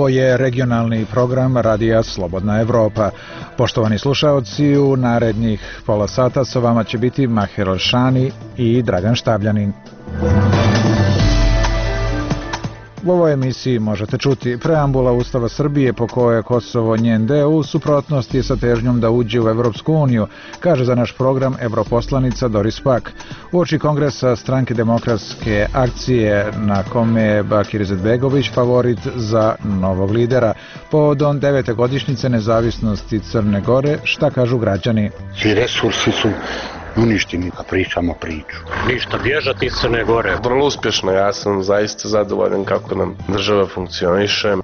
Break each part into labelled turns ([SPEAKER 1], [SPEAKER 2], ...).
[SPEAKER 1] Ovo je regionalni program Radija Slobodna Evropa. Poštovani slušaoci, u narednih pola sata sa vama će biti Maher Elšani i Dragan Štabljanin. U ovoj emisiji možete čuti preambula Ustava Srbije po kojoj je Kosovo njen deo u suprotnosti sa težnjom da uđe u Evropsku uniju, kaže za naš program evroposlanica Doris Pak. Uoči kongresa Stranke demokratske akcije na kome je Bakir Izetbegović favorit za novog lidera. Povodom 9. godišnjice nezavisnosti Crne Gore, šta kažu građani?
[SPEAKER 2] Svi resursi su uništeni, pa pričamo priču.
[SPEAKER 3] Ništa, bježati iz Crne Gore.
[SPEAKER 4] Vrlo uspješno, ja sam zaista zadovoljan kako nam država funkcioniše.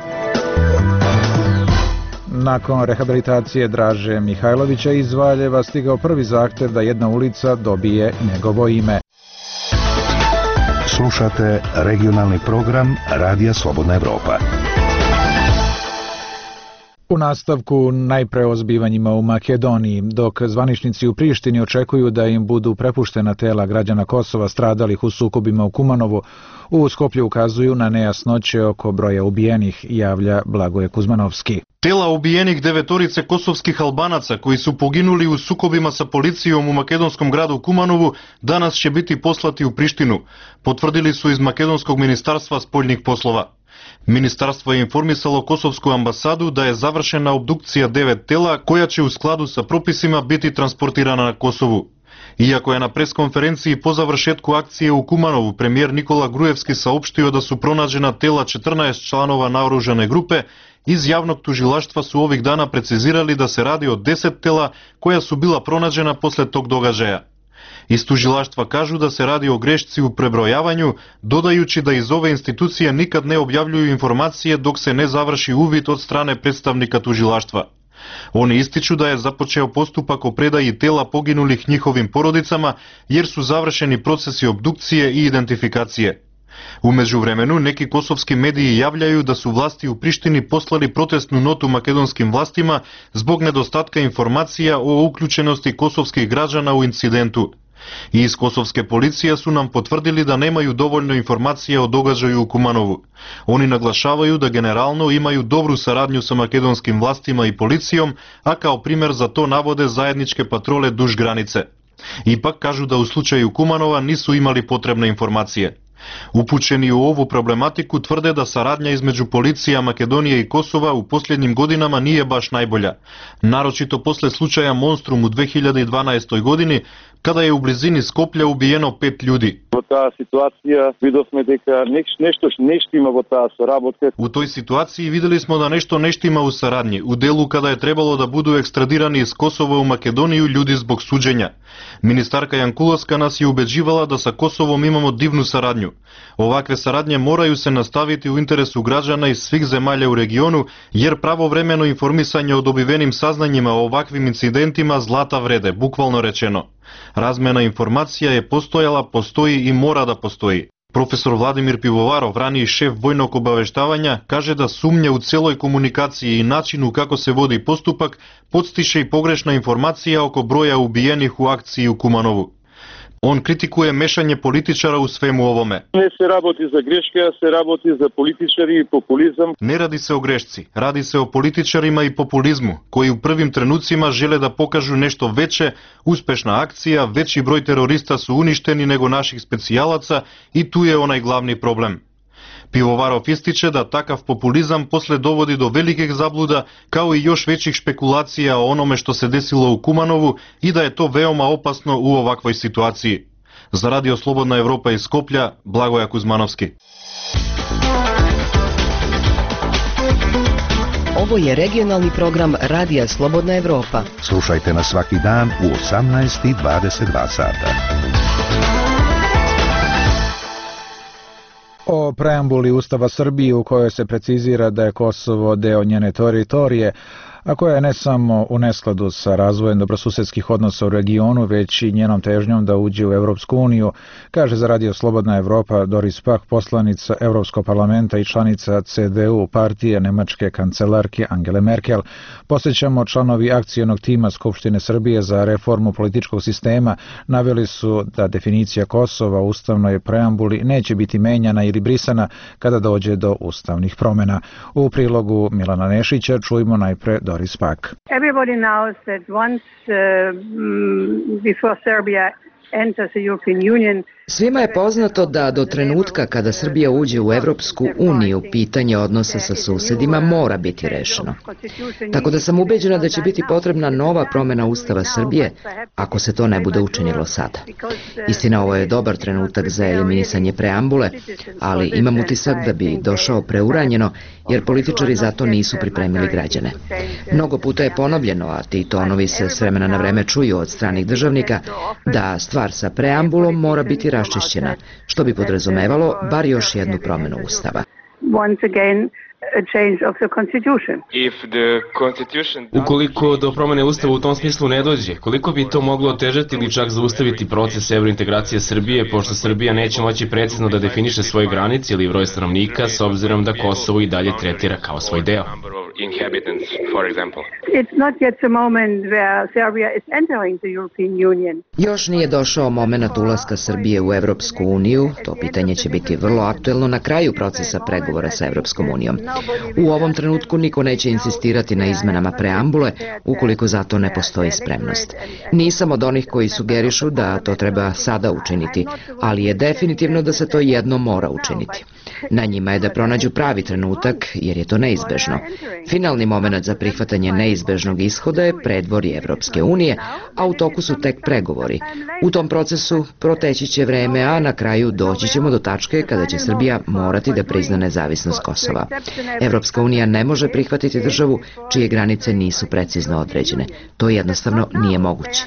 [SPEAKER 1] Nakon rehabilitacije Draže Mihajlovića iz Valjeva stigao prvi zahtev da jedna ulica dobije njegovo ime.
[SPEAKER 5] Slušate regionalni program Radija Slobodna Evropa.
[SPEAKER 1] U nastavku najpre o zbivanjima u Makedoniji, dok zvaničnici u Prištini očekuju da im budu prepuštena tela građana Kosova stradalih u sukobima u Kumanovu, u Skoplju ukazuju na nejasnoće oko broja ubijenih, javlja Blagoje Kuzmanovski.
[SPEAKER 6] Tela ubijenih 9 kosovskih Albanaca koji su poginuli u sukobima sa policijom u makedonskom gradu Kumanovu danas će biti poslati u Prištinu, potvrdili su iz Makedonskog ministarstva spoljnih poslova. Ministarstvo je informisalo Kosovsku ambasadu da je završena obdukcija 9 tela koja će u skladu sa propisima biti transportirana na Kosovu. Iako je na preskonferenciji po završetku akcije u Kumanovu premijer Nikola Grujevski saopštio da su pronađena tela 14 članova naoružane grupe, iz javnog tužilaštva su ovih dana precizirali da se radi o 10 tela koja su bila pronađena posle tog događaja. Iz tužilaštva kažu da se radi o grešci u prebrojavanju, dodajući da iz ove institucije nikad ne objavljuju informacije dok se ne završi uvid od strane predstavnika tužilaštva. Oni ističu da je započeo postupak o predaji tela poginulih njihovim porodicama jer su završeni procesi obdukcije i identifikacije. U međuvremenu neki kosovski mediji javljaju da su vlasti u Prištini poslali protestnu notu makedonskim vlastima zbog nedostatka informacija o uključenosti kosovskih građana u incidentu. I iz kosovske policije su nam potvrdili da nemaju dovoljno informacija o događaju u Kumanovu. Oni naglašavaju da generalno imaju dobru saradnju sa makedonskim vlastima i policijom, a kao primjer za to navode zajedničke patrole duž granice. Ipak kažu da u slučaju Kumanova nisu imali potrebne informacije. Upućeni u ovu problematiku tvrde da saradnja između policija Makedonije i Kosova u posljednjim godinama nije baš najbolja, naročito posle slučaja Monstrum u 2012. godini, kada je u blizini Skoplja ubijeno 5 ljudi. U toj situaciji vidjeli smo da nešto ne štima u saradnji, u delu kada je trebalo da budu ekstradirani iz Kosova u Makedoniju ljudi zbog suđenja. Ministarka Jankulovska nas je ubeđivala da sa Kosovom imamo divnu saradnju. Ovakve saradnje moraju se nastaviti u interesu građana iz svih zemalja u regionu, jer pravovremeno informisanje o dobivenim saznanjima o ovakvim incidentima zlata vrede, bukvalno rečeno. Razmena informacija je postojala, postoji i mora da postoji. Profesor Vladimir Pivovarov, raniji šef vojnog obaveštavanja, kaže da sumnje u celoj komunikaciji i načinu kako se vodi postupak podstiče i pogrešna informacija oko broja ubijenih u akciji u Kumanovu. On kritikuje mešanje političara u svemu ovome.
[SPEAKER 7] Ne se raboti za greške, a se raboti za političari i populizam.
[SPEAKER 6] Ne radi se o grešci, radi se o političarima i populizmu, koji u prvim trenucima žele da pokažu nešto veće, uspešna akcija, veći broj terorista su uništeni nego naših specijalaca i tu je onaj glavni problem. Pivovarov ističe da takav populizam posle dovodi do velikih zabluda, kao i još većih špekulacija o onome što se desilo u Kumanovu i da je to veoma opasno u ovakvoj situaciji. Za Radio Slobodna Evropa iz Skoplja, Blagoje Kuzmanovski.
[SPEAKER 8] Ovo je regionalni program Radija Slobodna Evropa.
[SPEAKER 5] Slušajte nas svaki dan u 18:22 sata.
[SPEAKER 1] O preambuli Ustava Srbije u kojoj se precizira da je Kosovo deo njene teritorije, a koja je ne samo u neskladu sa razvojem dobrosusedskih odnosa u regionu, već i njenom težnjom da uđe u Evropsku uniju, kaže za Radio Slobodna Evropa Doris Pack, poslanica Evropskog parlamenta i članica CDU partije nemačke kancelarke Angele Merkel. Posjećamo, članovi akcionog tima Skupštine Srbije za reformu političkog sistema naveli su da definicija Kosova u ustavnoj preambuli neće biti menjana ili brisana kada dođe do ustavnih promjena. U prilogu Milana Nešića čujemo najpre Doris Pack.
[SPEAKER 9] Everybody knows that once before Serbia enters the European Union.
[SPEAKER 8] Svima je poznato da do trenutka kada Srbija uđe u Evropsku uniju, pitanje odnosa sa susedima mora biti rešeno. Tako da sam ubeđena da će biti potrebna nova promjena Ustava Srbije ako se to ne bude učinilo sada. Istina, ovo je dobar trenutak za eliminisanje preambule, ali imam utisak da bi došao preuranjeno jer političari zato nisu pripremili građane. Mnogo puta je ponovljeno, a ti tonovi se s vremena na vreme čuju od stranih državnika, da stvar sa preambulom mora biti raščišćena, što bi podrazumevalo bar još jednu promjenu Ustava.
[SPEAKER 10] Ukoliko do promjene Ustava u tom smislu ne dođe, koliko bi to moglo otežati ili čak zaustaviti proces evrointegracije Srbije, pošto Srbija neće moći precizno da definiše svoje granice ili broj stanovnika, s obzirom da Kosovo i dalje tretira kao svoj deo?
[SPEAKER 8] Još nije došao moment ulaska Srbije u Evropsku uniju, to pitanje će biti vrlo aktuelno na kraju procesa pregovora sa Evropskom unijom. U ovom trenutku niko neće insistirati na izmenama preambule ukoliko za to ne postoji spremnost. Nisam od onih koji sugerišu da to treba sada učiniti, ali je definitivno da se to jednom mora učiniti. Na njima je da pronađu pravi trenutak jer je to neizbežno. Finalni moment za prihvatanje neizbežnog ishoda je predvorje Evropske unije, a u toku su tek pregovori. U tom procesu proteći će vreme, a na kraju doći ćemo do tačke kada će Srbija morati da prizna nezavisnost Kosova. Evropska unija ne može prihvatiti državu čije granice nisu precizno određene. To jednostavno nije moguće.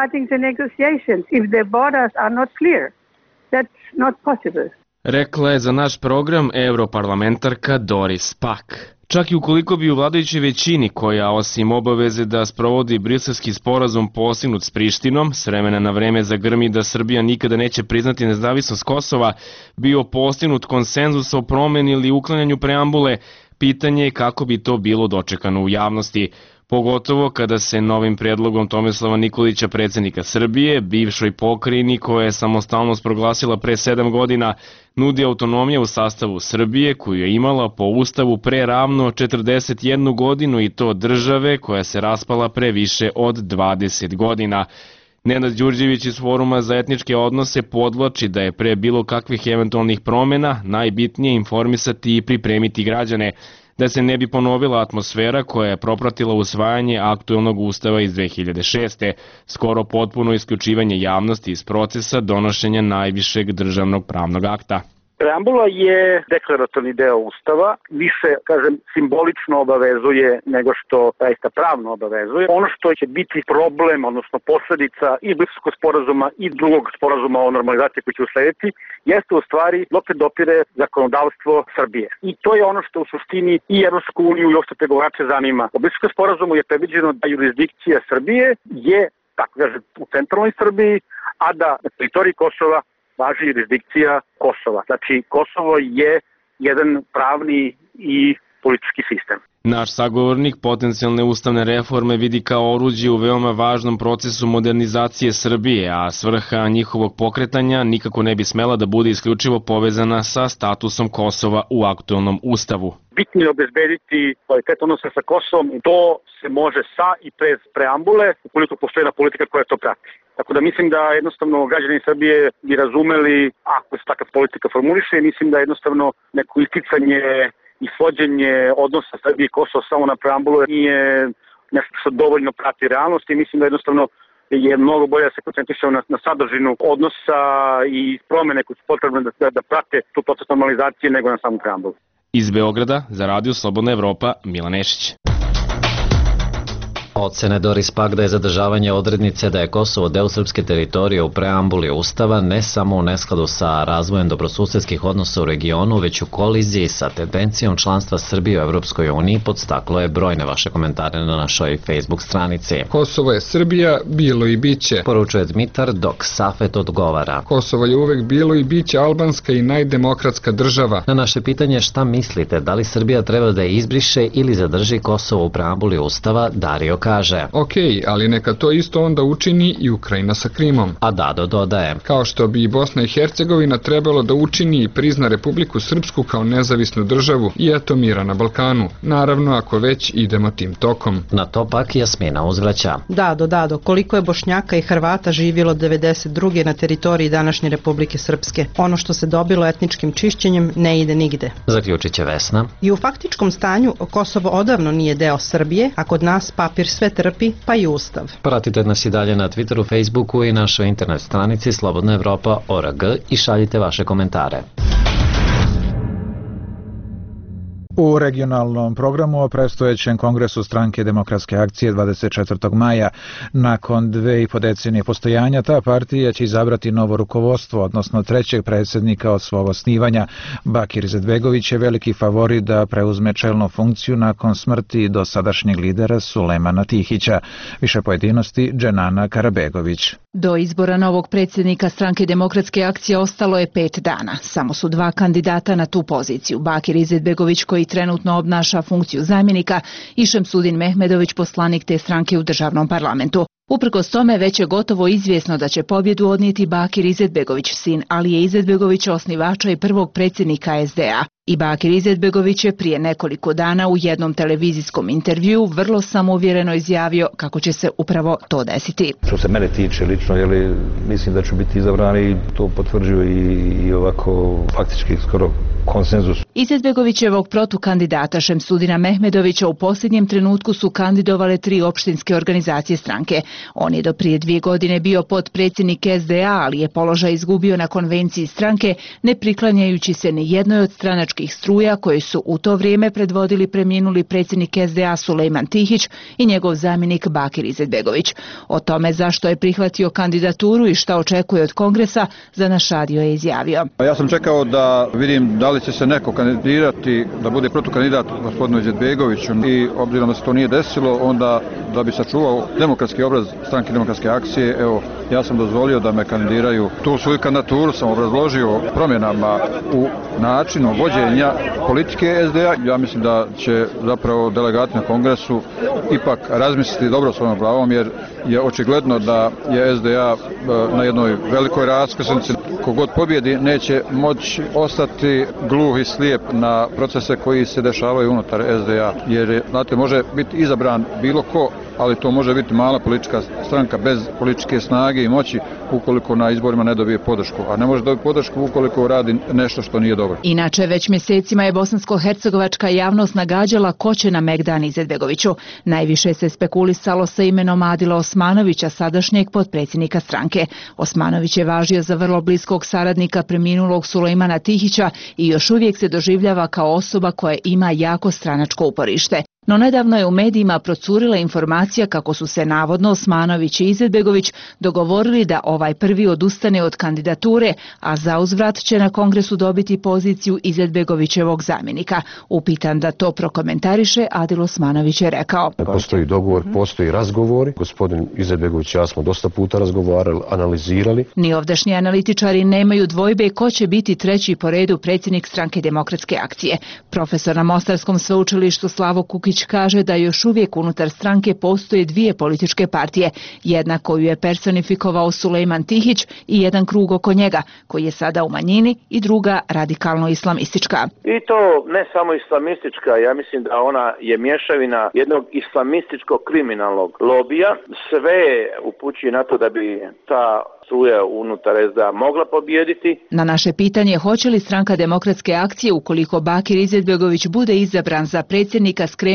[SPEAKER 10] Rekla je za naš program europarlamentarka Doris Pack. Čak i ukoliko bi u vladajućoj većini, koja osim obaveze da sprovodi briselski sporazum postignut s Prištinom, s vremena na vreme zagrmi da Srbija nikada neće priznati nezavisnost Kosova, bio postignut konsenzus o promeni ili uklanjanju preambule, pitanje je kako bi to bilo dočekano u javnosti. Pogotovo kada se novim predlogom Tomislava Nikolića, predsjednika Srbije, bivšoj pokrajini koja je samostalnost proglasila pre 7 godina, nudi autonomija u sastavu Srbije koju je imala po ustavu pre ravno 41 godinu i to države koja se raspala pre više od 20 godina. Nenad Đurđević iz Foruma za etničke odnose podvlači da je pre bilo kakvih eventualnih promjena najbitnije informisati i pripremiti građane, da se ne bi ponovila atmosfera koja je propratila usvajanje aktuelnog ustava iz 2006. Skoro potpuno isključivanje javnosti iz procesa donošenja najvišeg državnog pravnog akta.
[SPEAKER 11] Preambula je deklaratorni deo Ustava, više, simbolično obavezuje nego što zaista pravno obavezuje. Ono što će biti problem, odnosno posledica i Briselskog sporazuma i drugog sporazuma o normalizaciji koji će uslediti, jeste u stvari dokle dopire zakonodavstvo Srbije. I to je ono što u suštini i Evropsku uniju i uopšte pregovarače zanima. U Briselskom sporazumu je predviđeno da jurisdikcija Srbije je, u centralnoj Srbiji, a da na teritoriji Kosova važi jurisdikcija Kosova. Znači, Kosovo je jedan pravni i politički sistem.
[SPEAKER 10] Naš sagovornik potencijalne ustavne reforme vidi kao oruđe u veoma važnom procesu modernizacije Srbije, a svrha njihovog pokretanja nikako ne bi smela da bude isključivo povezana sa statusom Kosova u aktuelnom ustavu.
[SPEAKER 11] Bitno je obezbediti kvalitet odnosa sa Kosovom i to se može sa i bez preambule, ukoliko postoji jedna politika koja to prati. Tako da mislim da jednostavno građani Srbije bi razumeli ako se takva politika formuliše, mislim da jednostavno neko isticanje i svođenje odnosa Srbije i Kosova samo na preambulu nije nešto što dovoljno prati realnost i mislim da jednostavno je mnogo bolje da se koncentrišemo na sadržinu odnosa i promene koje su potrebne da prate tu proces normalizacije nego na samu preambulu.
[SPEAKER 10] Iz Beograda za Radio Slobodna Evropa, Milan Nešić.
[SPEAKER 12] Ocene Doris Pack da je zadržavanje odrednice da je Kosovo deo srpske teritorije u preambuli Ustava ne samo u neskladu sa razvojem dobrosusedskih odnosa u regionu, već u koliziji sa tendencijom članstva Srbije u Evropskoj uniji, podstaklo je brojne vaše komentare na našoj Facebook stranici.
[SPEAKER 13] Kosovo je Srbija, bilo i biće,
[SPEAKER 12] poručuje Dmitar, dok Safet odgovara.
[SPEAKER 13] Kosovo je uvek bilo i biće albanska i najdemokratska država.
[SPEAKER 12] Na naše pitanje šta mislite, da li Srbija treba da je izbriše ili zadrži Kosovo u preambuli Ustava, Dario kaže.
[SPEAKER 13] Okej, ali neka to isto onda učini i Ukrajina sa Krimom.
[SPEAKER 12] A Dado dodaje.
[SPEAKER 13] Kao što bi i Bosna i Hercegovina trebalo da učini i prizna Republiku Srpsku kao nezavisnu državu i eto mira na Balkanu. Naravno, ako već idemo tim tokom.
[SPEAKER 12] Na to pak Jasmina uzvraća.
[SPEAKER 14] Dado, koliko je Bošnjaka i Hrvata živjelo 92. na teritoriji današnje Republike Srpske? Ono što se dobilo etničkim čišćenjem ne ide nigde.
[SPEAKER 12] Zaključit će Vesna.
[SPEAKER 14] I u faktičkom stanju Kosovo odavno nije deo Srbije, a kod nas papir sve trpi, pa i Ustav.
[SPEAKER 12] Pratite nas i dalje na Twitteru, Facebooku i našoj internet stranici slobodnaevropa.org i šaljite vaše komentare.
[SPEAKER 1] U regionalnom programu o predstojećem kongresu stranke Demokratske akcije 24. maja, nakon 2,5 decenije postojanja, ta partija će izabrati novo rukovodstvo, odnosno trećeg predsjednika od svog osnivanja. Bakir Izetbegović je veliki favorit da preuzme čelnu funkciju nakon smrti dosadašnjeg lidera Sulejmana Tihića. Više pojedinosti Dženana Karabegović.
[SPEAKER 15] Do izbora novog predsjednika stranke Demokratske akcije ostalo je 5 dana. Samo su 2 kandidata na tu poziciju. Bakir Izetbegović, koji trenutno obnaša funkciju zamjenika, i Šemsudin Mehmedović, poslanik te stranke u državnom parlamentu. Uprkos tome, već je gotovo izvjesno da će pobjedu odnijeti Bakir Izetbegović, sin Alije Izetbegovića, osnivača i prvog predsjednika SDA. I Bakir Izetbegović je prije nekoliko dana u jednom televizijskom intervjuu vrlo samouvjereno izjavio kako će se upravo to desiti.
[SPEAKER 16] Što se mene tiče lično, mislim da ću biti izabran i to potvrđuje i ovako faktički skoro konsenzus.
[SPEAKER 15] Izetbegovićevog protukandidata Šemsudina Mehmedovića u posljednjem trenutku su kandidovale 3 opštinske organizacije stranke. On je do prije 2 godine bio potpredsjednik SDA, ali je položaj izgubio na konvenciji stranke, ne priklanjajući se ni jednoj od stranačkih struja koje su u to vrijeme predvodili preminuli predsjednik SDA Sulejman Tihić i njegov zamjenik Bakir Izetbegović. O tome zašto je prihvatio kandidaturu i šta očekuje od kongresa, za naš radio je izjavio.
[SPEAKER 17] Ja sam čekao da vidim da li će se neko kandidirati da bude protukandidat gospodinu Izetbegoviću i obzirom da se to nije desilo, onda da bi sačuvao demokratski obraz stranke Demokratske akcije, evo, ja sam dozvolio da me kandidiraju. Tu svoju kandidaturu sam obrazložio promjenama u načinu vođenja politike SDA. Ja mislim da će zapravo delegati na kongresu ipak razmisliti dobro svojom glavom, jer je očigledno da je SDA na jednoj velikoj raskrsnici. Kogod pobjedi neće moći ostati gluh i slijep na procese koji se dešavaju unutar SDA, jer znate, može biti izabran bilo ko, ali to može biti mala politička stranka bez političke snage i moći ukoliko na izborima ne dobije podršku, a ne može dobiti podršku ukoliko radi nešto što nije dobro.
[SPEAKER 15] Inače, već mjesecima je bosansko-hercegovačka javnost nagađala ko će na Megdan Izetbegoviću. Najviše se spekulisalo sa imenom Adila Osmanovića, sadašnjeg potpredsjednika stranke. Osmanović je važio za vrlo bliskog saradnika preminulog Sulejmana Tihića i još uvijek se doživljava kao osoba koja ima jako stranačko uporište. No nedavno je u medijima procurila informacija kako su se navodno Osmanović i Izetbegović dogovorili da ovaj prvi odustane od kandidature, a zauzvrat će na kongresu dobiti poziciju Izetbegovićevog zamjenika. Upitan da to prokomentariše, Adil Osmanović je rekao:
[SPEAKER 18] Postoji dogovor, postoji razgovori. Gospodin Izetbegović i ja smo dosta puta razgovarali, analizirali.
[SPEAKER 15] Ni ovdašnji analitičari nemaju dvojbe ko će biti treći po redu predsjednik stranke Demokratske akcije. Profesor na Mostarskom sveučilištu Slavo Kukić kaže da još uvijek unutar stranke postoje 2 političke partije, jedna koju je personifikovao Sulejman Tihić i jedan krug oko njega, koji je sada u manjini, i druga radikalno islamistička.
[SPEAKER 11] I to ne samo islamistička, ja mislim da ona je mješavina jednog islamističkog kriminalnog lobija. Sve upućuje na to da bi ta struja unutar SDA mogla pobijediti.
[SPEAKER 15] Na naše pitanje hoće li stranka Demokratske akcije, ukoliko Bakir Izetbegović bude izabran za predsjednika, skrenuti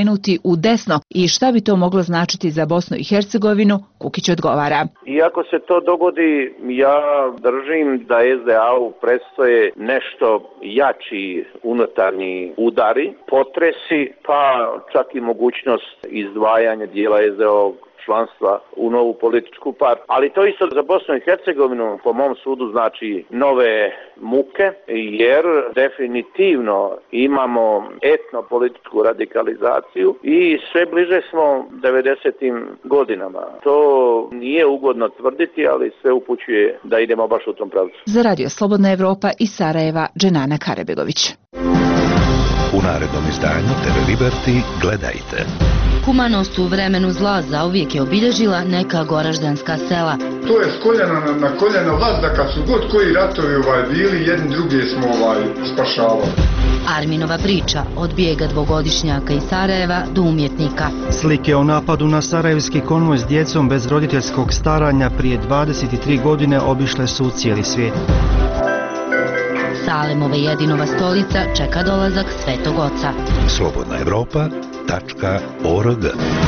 [SPEAKER 15] skrenuti u desno i šta bi to moglo značiti za Bosnu i Hercegovinu, Kukić odgovara.
[SPEAKER 19] Iako se to dogodi, ja držim da SDA-u predstoje nešto jači unutarnji udari, potresi, pa čak i mogućnost izdvajanja dijela SDA-ovog članstva u novu političku partiju. Ali to isto za Bosnu i Hercegovinu po mom sudu znači nove muke, jer definitivno imamo etnopolitičku radikalizaciju i sve bliže smo 90. godinama. To nije ugodno tvrditi, ali sve upućuje da idemo baš u tom pravcu.
[SPEAKER 15] Za Radio Slobodna Evropa iz Sarajeva, Dženana Karebegović.
[SPEAKER 5] U narednom izdanju TV Liberty gledajte.
[SPEAKER 20] Humanost u vremenu zla zauvijek je obilježila neka goraždanska sela.
[SPEAKER 21] To je s koljena na koljeno vazda kad su god koji ratovi bili, jedni drugi smo spašavali.
[SPEAKER 20] Arminova priča od bijega dvogodišnjaka iz Sarajeva do umjetnika.
[SPEAKER 22] Slike o napadu na sarajevski konvoj s djecom bez roditeljskog staranja prije 23 godine obišle su cijeli svijet.
[SPEAKER 20] Salemova jedinova stolica čeka dolazak Svetog Oca.
[SPEAKER 5] slobodnaevropa.org.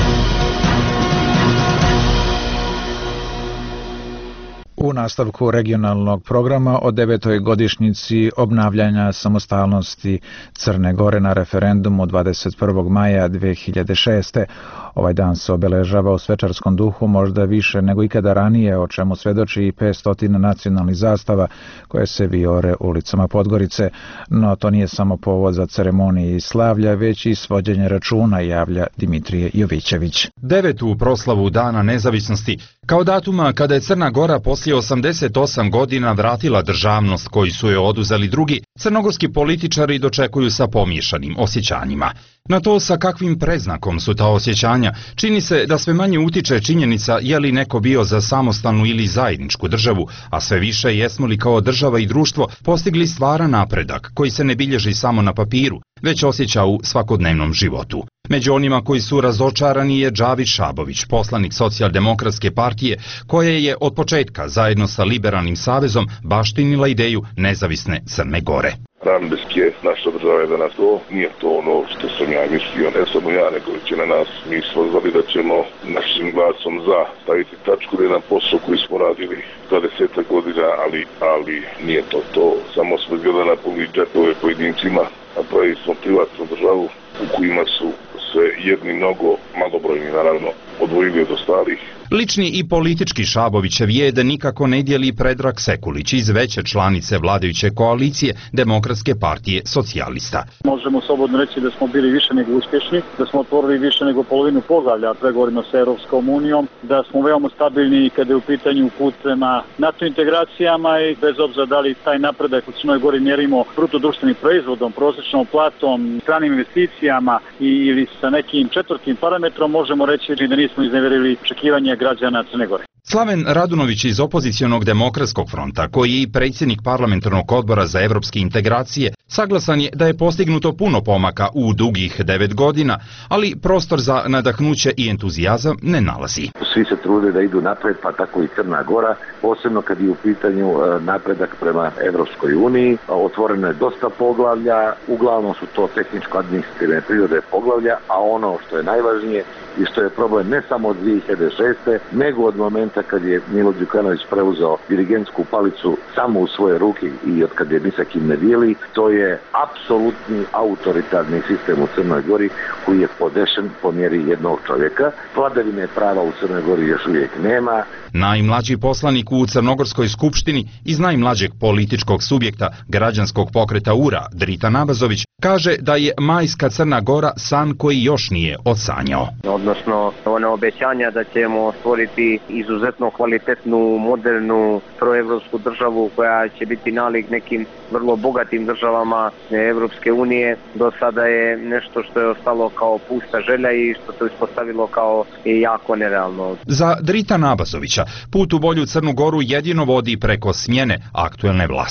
[SPEAKER 1] U nastavku regionalnog programa o 9. godišnjici obnavljanja samostalnosti Crne Gore na referendumu 21. maja 2006. Ovaj dan se obeležava u svečarskom duhu možda više nego ikada ranije, o čemu svedoči i 500 nacionalnih zastava koje se vijore ulicama Podgorice. No to nije samo povod za ceremonije i slavlja, već i svođenje računa, javlja Dimitrije Jovićević.
[SPEAKER 23] 9. proslavu Dana nezavisnosti, kao datuma kada je Crna Gora poslije 88 godina vratila državnost koju su je oduzeli drugi, crnogorski političari dočekuju sa pomiješanim osjećanjima. Na to sa kakvim predznakom su ta osjećanja, čini se da sve manje utiče činjenica je li neko bio za samostalnu ili zajedničku državu, a sve više jesmo li kao država i društvo postigli stvaran napredak koji se ne bilježi samo na papiru, već osjeća u svakodnevnom životu. Među onima koji su razočarani je Džavid Šabović, poslanik Socijaldemokratske partije, koje je od početka zajedno sa Liberalnim savezom baštinila ideju nezavisne Crne Gore.
[SPEAKER 24] Rambeski je naša država je danas to, nije to ono što sam ja mislio, ne samo ja, nego većina nas. Mi smo znali da ćemo našim glasom za staviti tačku na jedan posao koji smo radili 20 godina, ali nije to. Samo smo gledali na puni džepove pojedincima, napravili smo privatnu državu u kojima su se jedni mnogo malobrojni, naravno, odvojili od ostalih.
[SPEAKER 23] Lični i politički Šabovićev je da nikako ne dijeli Predrag Sekulić iz veće članice vladajuće koalicije Demokratske partije socijalista.
[SPEAKER 25] Možemo slobodno reći da smo bili više nego uspješni, da smo otvorili više nego polovinu poglavlja pregovorima sa Europskom unijom, da smo veoma stabilni kada je u pitanju put prema NATO integracijama i bez obzira da li taj napredak u Crnoj Gori mjerimo bruto društvenim proizvodom, prosječnom platom, stranim investicijama ili sa nekim četvrtim parametrom, možemo reći da nismo izneverili očekivanja građana Crne Gore.
[SPEAKER 23] Slaven Radunović iz opozicionog Demokratskog fronta, koji je i predsjednik parlamentarnog odbora za evropske integracije, saglasan je da je postignuto puno pomaka u dugih 9 godina, ali prostor za nadahnuće i entuzijazam ne nalazi.
[SPEAKER 26] Svi se trude da idu napred, pa tako i Crna Gora, posebno kad je u pitanju napredak prema Evropskoj uniji. Otvoreno je dosta poglavlja, uglavnom su to tehničko-administrativne prirode poglavlja, a ono što je najvažnije i što je problem ne samo od 2006. nego od momenta kad je Milo Đukanović preuzeo dirigentsku palicu samo u svoje ruke i od kad je ni sa kim ne dijeli, to je apsolutni autoritarni sistem u Crnoj Gori koji je podešen po mjeri jednog čovjeka. Vladavine prava u Crnoj Gori još uvijek nema.
[SPEAKER 23] Najmlađi poslanik u Crnogorskoj skupštini iz najmlađeg političkog subjekta građanskog pokreta URA, Drita Nabazović, kaže da je majska Crna Gora san koji još nije odsanjao.
[SPEAKER 27] Odnosno, one obećanja da ćemo stvoriti izuzetno kvalitetnu, modernu, proevropsku državu koja će biti nalik nekim vrlo bogatim državama Evropske unije, do sada je nešto što je ostalo kao pusta želja i što se ispostavilo kao jako nerealno.
[SPEAKER 23] Za Drita Nabazovića put u bolju Crnu Goru jedino vodi preko smjene aktuelne vlasti.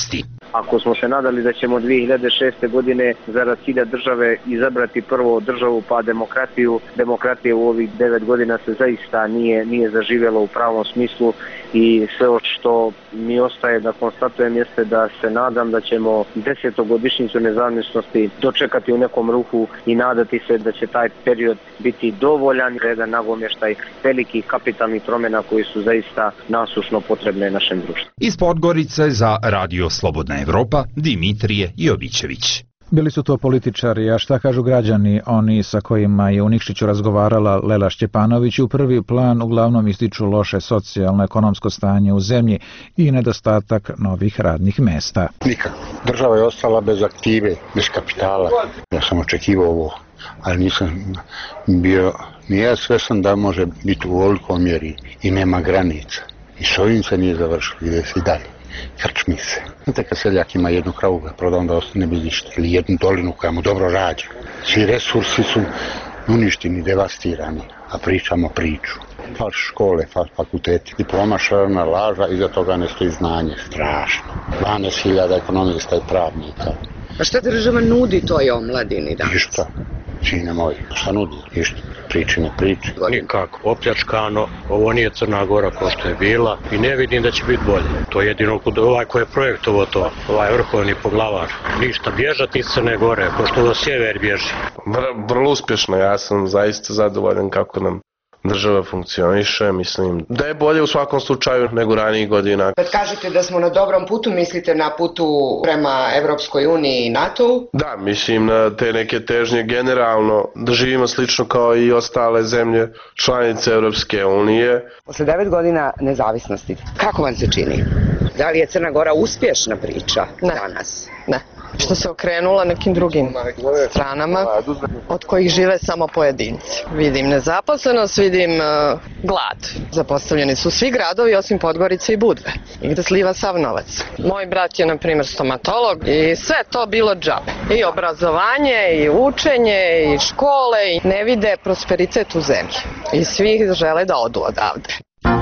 [SPEAKER 27] Ako smo se nadali da ćemo 2006. godine zarad cilja države izabrati prvo državu pa demokratiju, demokratija u ovih 9 godina se zaista nije zaživjela u pravom smislu i sve što mi ostaje da konstatujem jeste da se nadam da ćemo 10-godišnjicu nezavisnosti dočekati u nekom ruhu i nadati se da će taj period biti dovoljan jedan nagovještaj velikih kapitalnih promjena koji su zaista nasušno potrebne našem društvu.
[SPEAKER 23] Iz Podgorice za Radio Slobodna Evropa, Dimitrije Jovićević.
[SPEAKER 1] Bili su to političari, a šta kažu građani, oni sa kojima je u Nikšiću razgovarala Lela Šćepanović, u prvi plan uglavnom ističu loše socijalno-ekonomsko stanje u zemlji i nedostatak novih radnih mesta.
[SPEAKER 2] Nikako. Država je ostala bez aktive, bez kapitala. Ja sam očekivao ovo, ali nisam bio nije svestan da može biti u ovolikom mjeri i nema granica. I s ovim se nije završilo, ide se i dalje. Krčmi se. Znate kad seljak ima jednu kravu, proda onda ostane bez ništa. Ili jednu dolinu koja mu dobro rađa. Svi resursi su uništeni, devastirani, a pričamo priču. Falš škole, fakulteti, diploma šarna laža, iza toga ne stoji znanje, strašno. 12.000 ekonomista i pravnika.
[SPEAKER 3] A šta država nudi toj omladini danas?
[SPEAKER 2] Ništa. Sine moji, šta nudi? Ništa. Priči ne priči.
[SPEAKER 4] Nikako. Opljačkano, ovo nije Crna Gora kao što je bila i ne vidim da će biti bolje. To je jedino ovaj ko je projektovao to, ovaj vrhovni poglavar. Ništa, bježati iz Crne Gore, pošto do sjever bježi.
[SPEAKER 6] Vrlo uspješno, ja sam zaista zadovoljan kako nam država funkcioniše, mislim da je bolje u svakom slučaju nego ranijih godina.
[SPEAKER 3] Kad kažete da smo na dobrom putu, mislite na putu prema Evropskoj uniji i NATO-u?
[SPEAKER 6] Da, mislim na te neke težnje generalno, da živimo slično kao i ostale zemlje članice Evropske unije.
[SPEAKER 3] Posle 9 godina nezavisnosti, kako vam se čini? Da li je Crna Gora uspješna priča danas?
[SPEAKER 7] Ne. Što se okrenula nekim drugim stranama od kojih žive samo pojedinci. Vidim nezaposlenost, vidim glad. Zapostavljeni su svi gradovi osim Podgorice i Budve. I gde sliva sav novac. Moj brat je na primjer stomatolog i sve to bilo džabe. I obrazovanje, i učenje, i škole. I ne vide prosperitet u zemlji. I svi žele da odu odavde.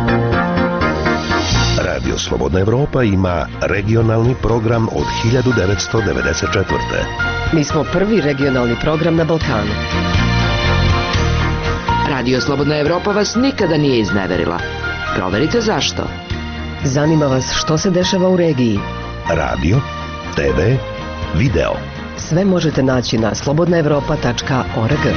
[SPEAKER 5] Radio Slobodna Evropa ima regionalni program od 1994.
[SPEAKER 8] Mi smo prvi regionalni program na Balkanu. Radio Slobodna Evropa vas nikada nije izneverila. Proverite zašto. Zanima vas što se dešava u regiji.
[SPEAKER 5] Radio, TV, video.
[SPEAKER 8] Sve možete naći na slobodnaevropa.org.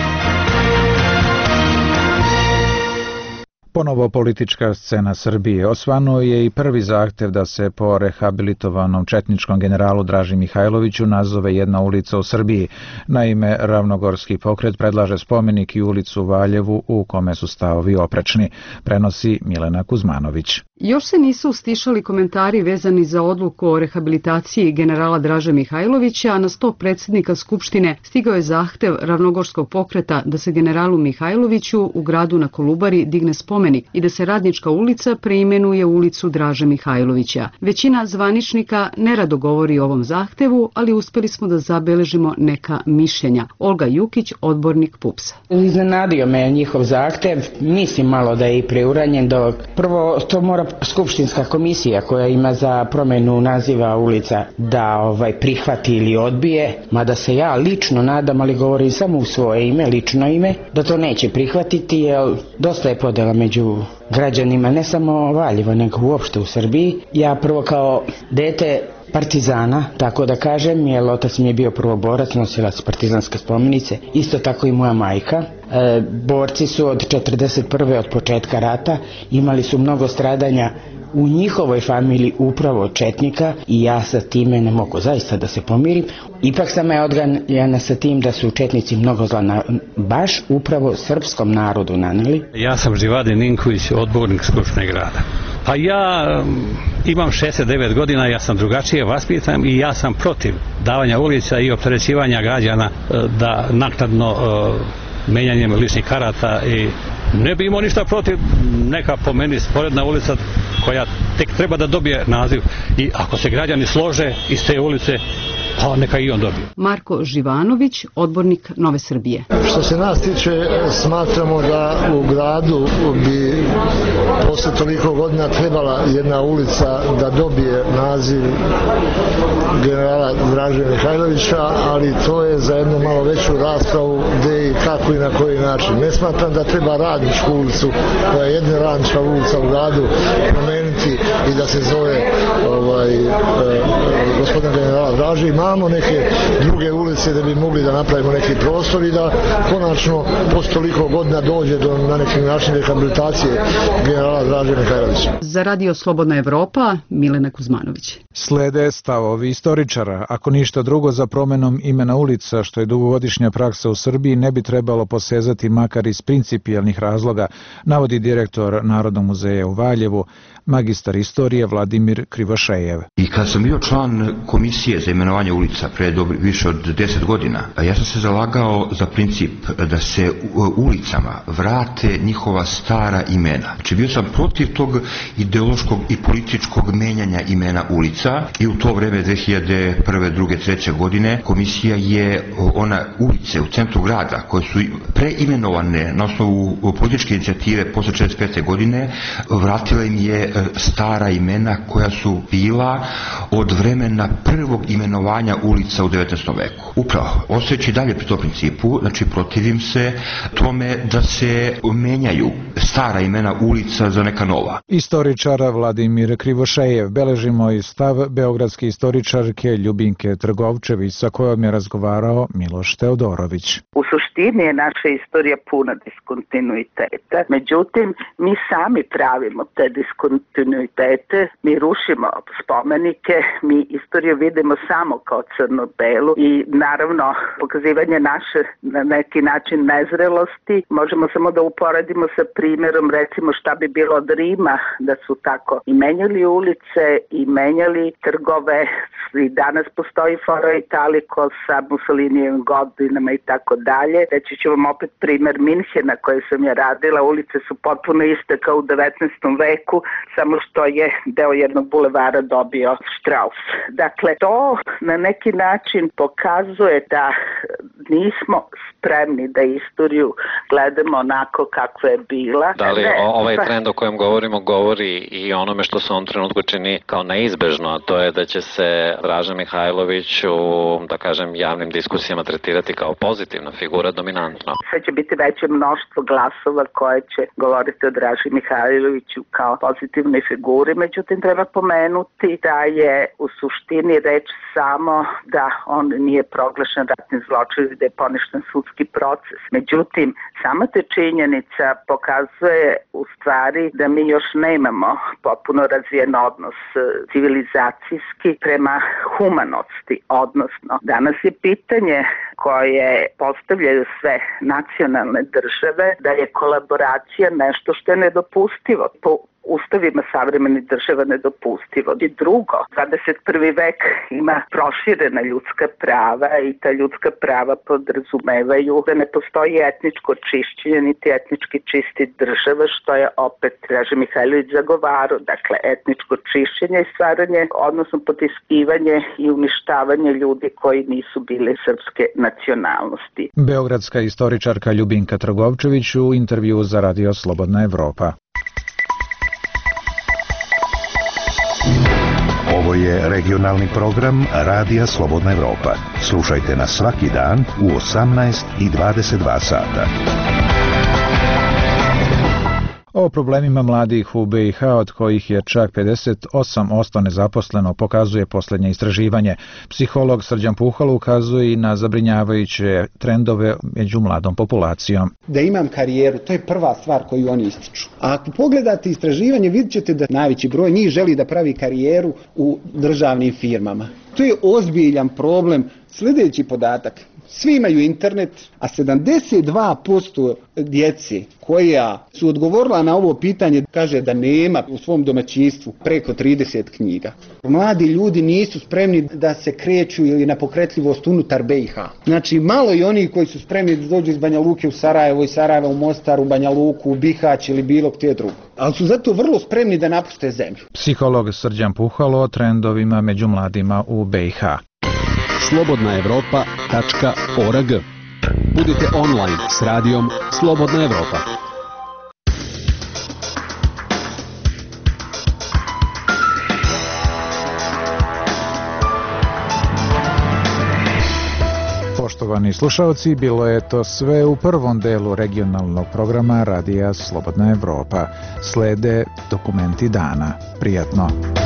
[SPEAKER 1] Ponovo politička scena Srbije. Osvanuo je i prvi zahtev da se po rehabilitovanom četničkom generalu Draži Mihajloviću nazove jedna ulica u Srbiji. Naime, Ravnogorski pokret predlaže spomenik i ulicu u Valjevu u kome su stavovi oprečni, prenosi Milena Kuzmanović.
[SPEAKER 9] Još se nisu stišali komentari vezani za odluku o rehabilitaciji generala Draže Mihajlovića, a na sto predsjednika Skupštine stigao je zahtev Ravnogorskog pokreta da se generalu Mihajloviću u gradu na Kolubari digne spomenik i da se Radnička ulica preimenuje u ulicu Draže Mihajlovića. Većina zvaničnika nerado govori o ovom zahtevu, ali uspeli smo da zabeležimo neka mišljenja. Olga Jukić, odbornik PUPS-a.
[SPEAKER 28] Iznenadio me njihov zahtev, mislim malo da je i preuranjen, dok prvo to mora Skupštinska komisija koja ima za promjenu naziva ulica da prihvati ili odbije, mada se ja lično nadam, ali govorim samo u svoje ime, lično ime, da to neće prihvatiti, jer dosta je podela među građanima, ne samo Valjevo, nego uopšte u Srbiji. Ja prvo kao dete partizana, tako da kažem, jer otac mi je bio prvoborac, nosilac partizanske spomenice, isto tako i moja majka. Borci su od 1941. od početka rata, imali su mnogo stradanja u njihovoj familiji upravo četnika i ja sa time ne mogu zaista da se pomirim. Ipak sam je odganjena sa tim da su četnici mnogo zla baš upravo srpskom narodu naneli.
[SPEAKER 29] Ja sam Živadin Ninković, odbornik Skupštine grada. Pa ja imam 69 godina, ja sam drugačije vaspitan i ja sam protiv davanja ulica i opterećivanja građana da naknadno menjanjem ličnih karata i ne bi imao ništa protiv neka po meni sporedna ulica koja tek treba da dobije naziv i ako se građani slože iz te ulice pa neka i on dobije.
[SPEAKER 9] Marko Živanović, odbornik Nove Srbije.
[SPEAKER 10] Što se nas tiče, smatramo da u gradu bi posle toliko godina trebala jedna ulica da dobije naziv generala Draže Mihajlovića, ali to je za jednu malo veću raspravu gde i kako i na koji način. Ne smatram da treba Radničku ulicu, koja je jedna radnička ulica u gradu, promeniti i da se zove gospodina generala Draže. Imamo neke druge ulice da bi mogli da napravimo neki prostor i da konačno posle toliko godina dođe do na neki način rehabilitacije generala Draže Mihajlovića.
[SPEAKER 9] Za Radio Slobodna Evropa, Milena Kuzmanović.
[SPEAKER 1] Slede stavovi istoričara. Ako ništa drugo, za promenom imena ulica, što je dugogodišnja praksa u Srbiji, ne bi trebalo posezati makar iz principijelnih razloga, navodi direktor Narodnog muzeja u Valjevu, magistar istorije Vladimir Krivošejev.
[SPEAKER 11] I kad sam bio član komisije za imenovanje ulica pre više od 10 godina, ja sam se zalagao za princip da se ulicama vrate njihova stara imena. Znači bio sam protiv tog ideološkog i političkog menjanja imena ulica i u to vreme 2001. 2. 3. godine komisija je ulice u centru grada koje su preimenovane na osnovu političke inicijative posle 45. godine vratila im je stara imena koja su bila od vremena prvog imenovanja ulica u 19. veku. Upravo, ostajući dalje pri tom principu, znači protivim se tome da se menjaju stara imena ulica za neka nova.
[SPEAKER 1] Istoričar Vladimir Krivošejev. Beležimo i stav beogradske istoričarke Ljubinke Trgovčević, sa kojom je razgovarao Miloš Teodorović.
[SPEAKER 12] U suštini je naša istorija puna diskontinuiteta, međutim mi sami pravimo te diskontinuitete, mi rušimo spomenike, mi istoriju vidimo samo kao crno-belu i naravno pokazivanje naše na neki način nezrelosti možemo samo da uporedimo sa primjerom recimo šta bi bilo od Rima da su tako i menjali ulice i menjali trgove i danas postoji fora Italiko sa Mussolinijevim godinama i tako dalje. Reći ću vam opet primjer Minhena koje sam ja radila, ulice su potpuno iste kao u 19. veku, samo što je deo jednog bulevara dobio Strauss. Dakle, to na neki način pokazuje da nismo spremni da istoriju gledamo onako kakva je bila.
[SPEAKER 13] Da li ovaj trend o kojem govorimo govori i onome što se on trenutku čini kao neizbežno, a to je da će se Draža Mihajlović u, da kažem, javnim diskusijama tretirati kao pozitivna figura, dominantno.
[SPEAKER 12] Sve će biti veće mnoštvo glasova koje će govoriti o Draži Mihajloviću kao pozitivnoj figuri, međutim treba pomenuti da je u suštini reč samo da on nije proglašen ratnim zločinom, da je poništen sudski proces. Međutim, sama te činjenica pokazuje u stvari da mi još nemamo potpuno razvijen odnos civilizacijski prema humanosti, odnosno danas je pitanje koje postavljaju sve nacionalne države da je kolaboracija nešto što je nedopustivo. Po ustavima savremenih država nedopustivo. I drugo, 21. vek ima proširena ljudska prava i ta ljudska prava podrazumevaju da ne postoji etničko čišćenje niti etnički čisti država, što je opet Draža Mihajlović zagovarao. Dakle, etničko čišćenje i stvaranje, odnosno potiskivanje i uništavanje ljudi koji nisu bili srpske nacionalnosti.
[SPEAKER 1] Beogradska istoričarka Ljubinka Trgovčević u intervju za Radio Slobodna Evropa.
[SPEAKER 5] Ovo je regionalni program Radija Slobodna Evropa. Slušajte nas svaki dan u 18 i 22 sata.
[SPEAKER 1] O problemima mladih u BiH, od kojih je čak 58% nezaposleno, pokazuje posljednje istraživanje. Psiholog Srđan Puhalo ukazuje i na zabrinjavajuće trendove među mladom populacijom.
[SPEAKER 14] Da imam karijeru, to je prva stvar koju oni ističu. A ako pogledate istraživanje, vidjet ćete da najveći broj njih želi da pravi karijeru u državnim firmama. To je ozbiljan problem. Sljedeći podatak. Svi imaju internet, a 72% djece koja su odgovorila na ovo pitanje kaže da nema u svom domaćinstvu preko 30 knjiga. Mladi ljudi nisu spremni da se kreću ili na pokretljivost unutar BiH. Znači malo i oni koji su spremni da dođu iz Banja Luke u Sarajevo, iz Sarajeva u Mostar, u Banja Luku, u Bihać ili bilo gdje drugo. Ali su zato vrlo spremni da napuste zemlju.
[SPEAKER 1] Psiholog Srđan Puhalo o trendovima među mladima u BiH.
[SPEAKER 15] slobodnaevropa.org. Budite online s radijom Slobodna Evropa.
[SPEAKER 1] Poštovani slušalci, bilo je to sve u prvom delu regionalnog programa Radija Slobodna Evropa. Slede dokumenti dana. Prijatno.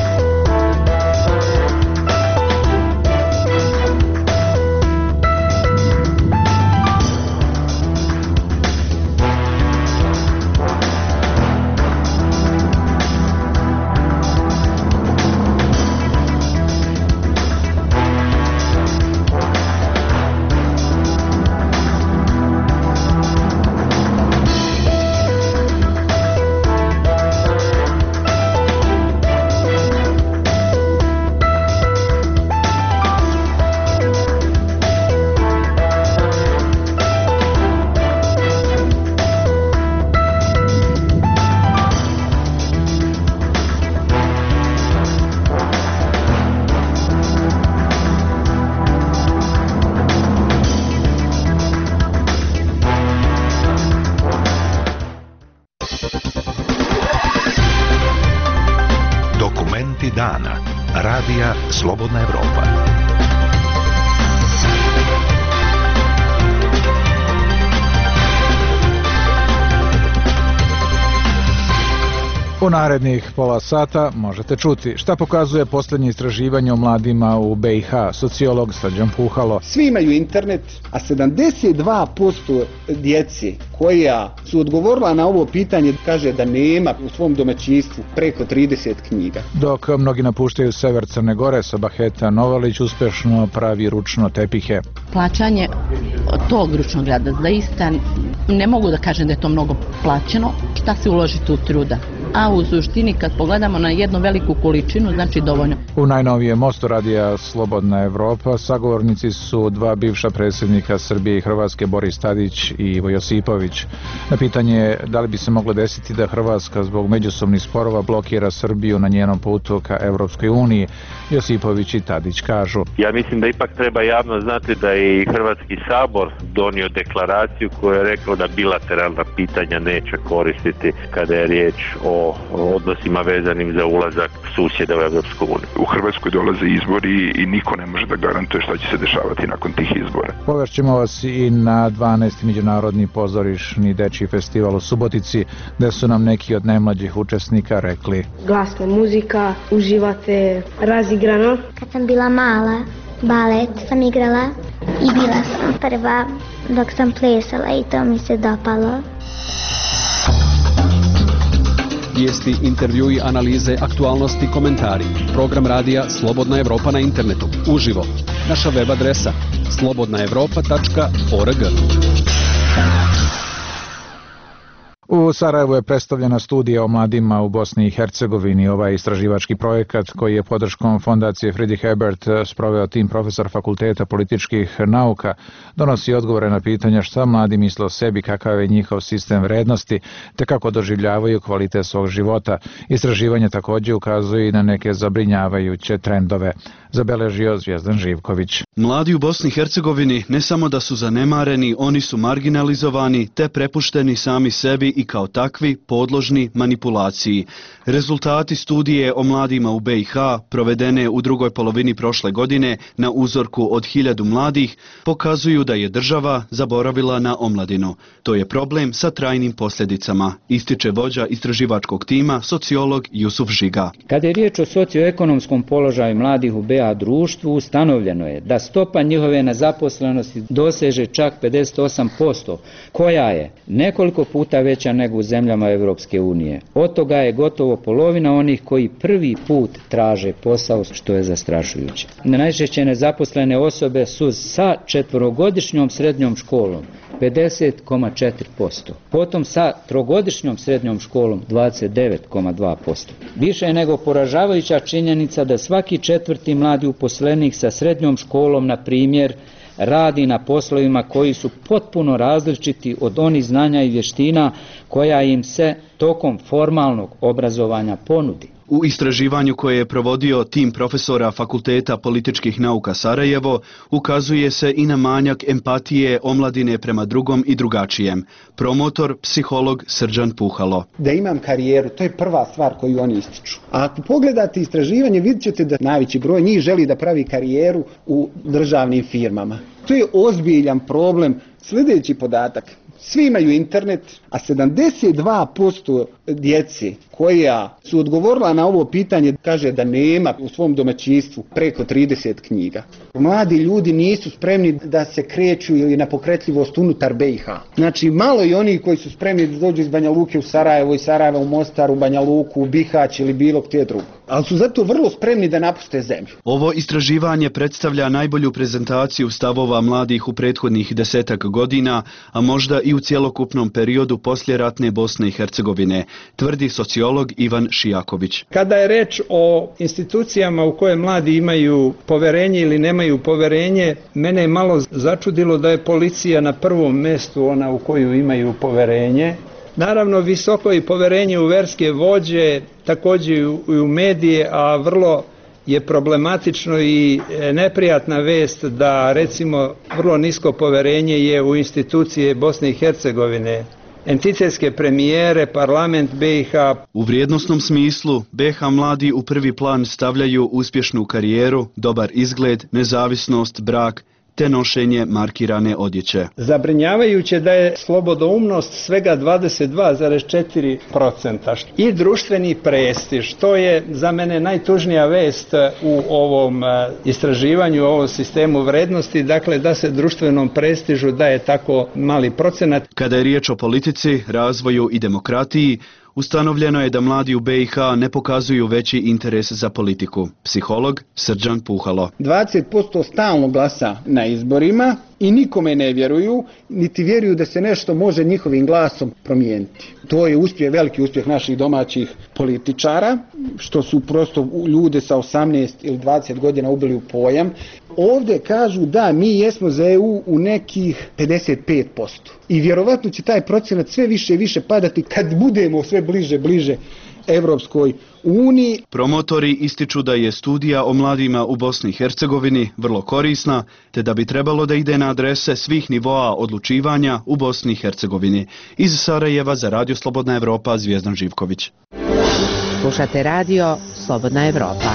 [SPEAKER 5] dana. Radija Slobodna Evropa.
[SPEAKER 1] U narednih pola sata možete čuti šta pokazuje posljednje istraživanje o mladima u BiH, sociolog Srđan Puhalo.
[SPEAKER 14] Svi imaju internet, a 72% djeci koja su odgovorila na ovo pitanje kaže da nema u svom domaćinstvu preko 30 knjiga.
[SPEAKER 1] Dok mnogi napuštaju sever Crne Gore, Sabaheta Novalić uspješno pravi ručno tepihe.
[SPEAKER 16] Plaćanje tog ručnog rada zaista ne mogu da kažem da je to mnogo plaćeno. Šta se uloži tu truda? A u suštini kad pogledamo na jednu veliku količinu, znači dovoljno.
[SPEAKER 1] U najnovijem mostu Radija Slobodna Evropa sagovornici su dva bivša predsjednika Srbije i Hrvatske, Boris Tadić i Ivo Josipović. Na pitanje da li bi se moglo desiti da Hrvatska zbog međusobnih sporova blokira Srbiju na njenom putu ka Evropskoj uniji, Josipović i Tadić kažu.
[SPEAKER 17] Ja mislim da ipak treba javno znati da je i Hrvatski sabor donio deklaraciju koja je rekao da bilateralna pitanja neće koristiti kada je riječ o odnosima vezanim za ulazak susjeda u Evropsku uniju.
[SPEAKER 18] U Hrvatskoj dolaze izbori i niko ne može da garantuje šta će se dešavati nakon tih izbora.
[SPEAKER 1] Povešćemo vas i na 12. međunarodni pozorišni dečji festival u Subotici, gde su nam neki od najmlađih učesnika rekli.
[SPEAKER 19] Glasna muzika, uživate razigrano.
[SPEAKER 20] Kad sam bila mala, balet sam igrala i bila sam prva dok sam plesala i to mi se dopalo.
[SPEAKER 15] Vijesti, intervjui, analize, aktualnosti, komentari. Program radija Slobodna Evropa na internetu. Uživo. Naša web adresa slobodnaevropa.org.
[SPEAKER 1] U Sarajevu je predstavljena studija o mladima u Bosni i Hercegovini. Ovaj istraživački projekat koji je podrškom fondacije Friedrich Ebert sproveo tim profesor Fakulteta političkih nauka donosi odgovore na pitanja šta mladi misle o sebi, kakav je njihov sistem vrednosti te kako doživljavaju kvalitet svog života. Istraživanje također ukazuje i na neke zabrinjavajuće trendove, zabeležio Zvijezdan Živković.
[SPEAKER 21] Mladi u Bosni i Hercegovini ne samo da su zanemareni, oni su marginalizovani te prepušteni sami sebi i kao takvi podložni manipulaciji. Rezultati studije o mladima u BiH, provedene u drugoj polovini prošle godine na uzorku od 1000 mladih, pokazuju da je država zaboravila na omladinu. To je problem sa trajnim posljedicama, ističe vođa istraživačkog tima, sociolog Jusuf Žiga.
[SPEAKER 22] Kada je riječ o socioekonomskom položaju mladih u BiH društvu, ustanovljeno je da stopa njihove nezaposlenosti doseže čak 58%, koja je nekoliko puta veća nego u zemljama Evropske unije. Od toga je gotovo polovina onih koji prvi put traže posao, što je zastrašujuće. Najčešće nezaposlene osobe su sa 4-godišnjom srednjom školom 50,4%. Potom sa 3-godišnjom srednjom školom 29,2%. Više je nego poražavajuća činjenica da svaki 4. mladi uposlenik sa srednjom školom, na primjer, radi na poslovima koji su potpuno različiti od onih znanja i vještina koja im se tokom formalnog obrazovanja ponudi.
[SPEAKER 21] U istraživanju koje je provodio tim profesora Fakulteta političkih nauka Sarajevo, ukazuje se i na manjak empatije omladine prema drugom i drugačijem. Promotor, psiholog Srđan Puhalo.
[SPEAKER 14] Da imam karijeru, to je prva stvar koju oni ističu. A ako pogledate istraživanje, vidjet ćete da najveći broj njih želi da pravi karijeru u državnim firmama. To je ozbiljan problem. Sljedeći podatak. Svi imaju internet, a 72% djece koja su odgovorila na ovo pitanje kaže da nema u svom domaćinstvu preko 30 knjiga. Mladi ljudi nisu spremni da se kreću ili na pokretljivost unutar BiH. Znači malo i oni koji su spremni da dođu iz Banja Luke u Sarajevo i Sarajeva u Mostar, u Banja Luku, u Bihać ili bilo gdje drugo. Ali su zato vrlo spremni da napuste zemlju.
[SPEAKER 21] Ovo istraživanje predstavlja najbolju prezentaciju stavova mladih u prethodnih 10 godina, a možda i u cjelokupnom periodu poslijeratne Bosne i Hercegovine, tvrdi sociolog Ivan Šijaković.
[SPEAKER 2] Kada je reč o institucijama u koje mladi imaju poverenje ili nemaju poverenje, mene je malo začudilo da je policija na prvom mjestu ona u koju imaju poverenje. Naravno, visoko je poverenje u verske vođe, također i u medije, a vrlo je problematično i neprijatna vest da recimo vrlo nisko poverenje je u institucije Bosne i Hercegovine. Entitetske premijere, parlament BiH.
[SPEAKER 21] U vrijednosnom smislu, BiH mladi u prvi plan stavljaju uspješnu karijeru, dobar izgled, nezavisnost, brak, te nošenje markirane odjeće.
[SPEAKER 2] Zabrinjavajuće da je slobodoumnost svega 22,4% i društveni prestiž. To je za mene najtužnija vest u ovom istraživanju, u ovom sistemu vrednosti, dakle da se društvenom prestižu daje tako mali procenat.
[SPEAKER 21] Kada je riječ o politici, razvoju i demokratiji, ustanovljeno je da mladi u BiH ne pokazuju veći interes za politiku. Psiholog Srđan Puhalo.
[SPEAKER 14] 20% stalno glasa na izborima i nikome ne vjeruju, niti vjeruju da se nešto može njihovim glasom promijeniti. To je veliki uspjeh naših domaćih političara, što su prosto ljude sa 18 ili 20 godina ubili u pojam. Ovdje kažu da mi jesmo za EU u nekih 55%. I vjerovatno će taj procenat sve više i više padati kad budemo sve bliže Evropskoj uniji.
[SPEAKER 21] Promotori ističu da je studija o mladima u Bosni i Hercegovini vrlo korisna, te da bi trebalo da ide na adrese svih nivoa odlučivanja u Bosni i Hercegovini. Iz Sarajeva za Radio Slobodna Evropa, Zvijezdan Živković.
[SPEAKER 8] Slušate Radio Slobodna Evropa.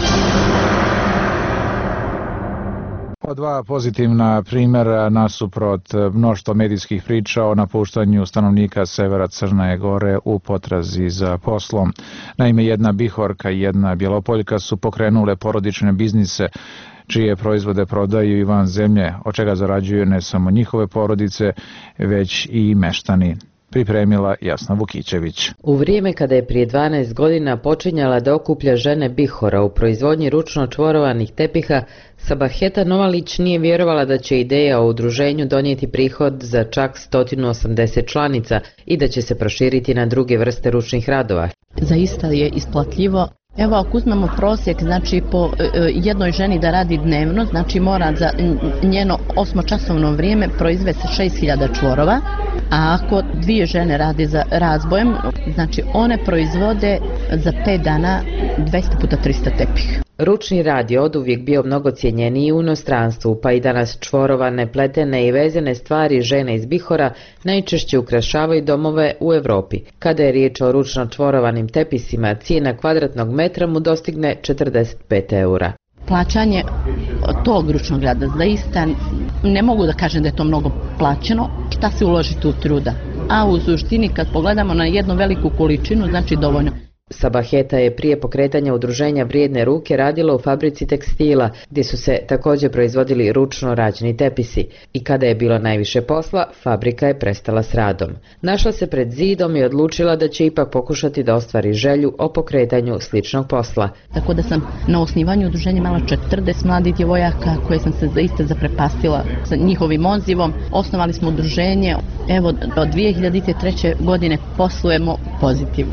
[SPEAKER 1] Dva pozitivna primjera nasuprot mnoštvo medijskih priča o napuštanju stanovnika severa Crne Gore u potrazi za poslom. Naime, jedna Bihorka i jedna Bjelopoljka su pokrenule porodične biznise čije proizvode prodaju i van zemlje, od čega zarađuju ne samo njihove porodice, već i meštani. Pripremila Jasna Vukićević.
[SPEAKER 3] U vrijeme kada je prije 12 godina počinjala da okuplja žene Bihora u proizvodnji ručno čvorovanih tepiha, Sabaheta Novalić nije vjerovala da će ideja o udruženju donijeti prihod za čak 180 članica i da će se proširiti na druge vrste ručnih radova.
[SPEAKER 16] Zaista je isplatljivo. Evo, ako uzmemo prosjek, znači po jednoj ženi da radi dnevno, znači mora za njeno 8-časovno vrijeme proizvesti 6000 čvorova, a ako dvije žene radi za razbojem, znači one proizvode za 5 dana 200 puta 300 tepih.
[SPEAKER 3] Ručni rad je oduvijek bio mnogo cijenjeniji u inostranstvu, pa i danas čvorovane, pletene i vezene stvari žene iz Bihora najčešće ukrašavaju domove u Europi. Kada je riječ o ručno čvorovanim tepisima, cijena kvadratnog metra mu dostigne 45 eura.
[SPEAKER 16] Plaćanje tog ručnog rada zaista ne mogu da kažem da je to mnogo plaćeno. Šta se uloži tu truda? A u suštini kad pogledamo na jednu veliku količinu, znači dovoljno.
[SPEAKER 3] Sabaheta je prije pokretanja udruženja Vrijedne ruke radila u fabrici tekstila, gdje su se također proizvodili ručno rađeni tepisi. I kada je bilo najviše posla, fabrika je prestala s radom. Našla se pred zidom i odlučila da će ipak pokušati da ostvari želju o pokretanju sličnog posla.
[SPEAKER 16] Tako da sam na osnivanju udruženja imala 40 mladih djevojaka koje sam se zaista zaprepastila sa njihovim odzivom. Osnovali smo udruženje, evo od 2003. godine poslujemo pozitivu.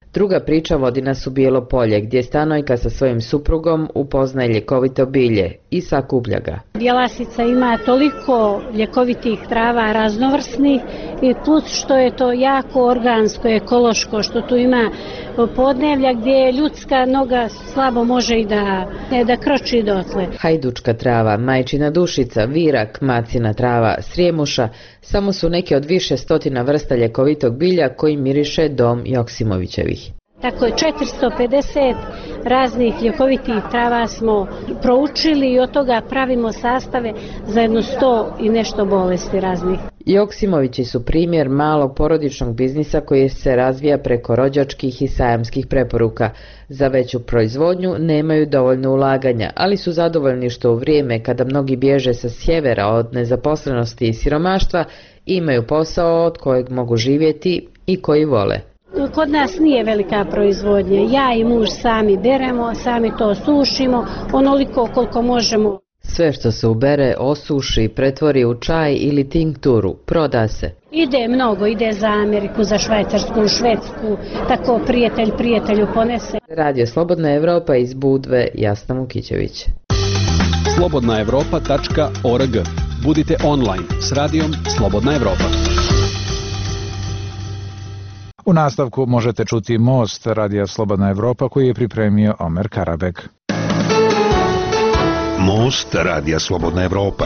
[SPEAKER 3] Druga priča vodi nas u Bijelo Polje, gdje stanojka sa svojim suprugom upoznaje ljekovito bilje i sakuplja ga.
[SPEAKER 4] Bjelasica ima toliko ljekovitih trava raznovrsnih i plus što je to jako organsko, ekološko, što tu ima podnevlja gdje ljudska noga slabo može i da kroči dotle.
[SPEAKER 3] Hajdučka trava, majčina dušica, virak, macina trava, srijemuša, samo su neke od više stotina vrsta ljekovitog bilja koji miriše dom Joksimovićevih.
[SPEAKER 4] Tako je 450 raznih ljekovitih trava smo proučili i od toga pravimo sastave za jedno 100 i nešto bolesti raznih.
[SPEAKER 3] Joksimovići su primjer malog porodičnog biznisa koji se razvija preko rođačkih i sajamskih preporuka. Za veću proizvodnju nemaju dovoljno ulaganja, ali su zadovoljni što u vrijeme kada mnogi bježe sa sjevera od nezaposlenosti i siromaštva imaju posao od kojeg mogu živjeti i koji vole.
[SPEAKER 4] Kod nas nije velika proizvodnja. Ja i muž sami beremo, sami to sušimo, onoliko koliko možemo.
[SPEAKER 3] Sve što se ubere, osuši, pretvori u čaj ili tinkturu, proda se.
[SPEAKER 4] Ide mnogo, ide za Ameriku, za Švajcarsku, Švedsku, tako prijatelju ponese.
[SPEAKER 3] Radio Slobodna Evropa iz Budve, Jasna Mukićević.
[SPEAKER 15] slobodnaevropa.org. Budite online s radijom Slobodna Evropa.
[SPEAKER 1] U nastavku možete čuti Most Radija Slobodna Evropa koji je pripremio Omer Karabek.
[SPEAKER 5] Most Radija Slobodna Evropa.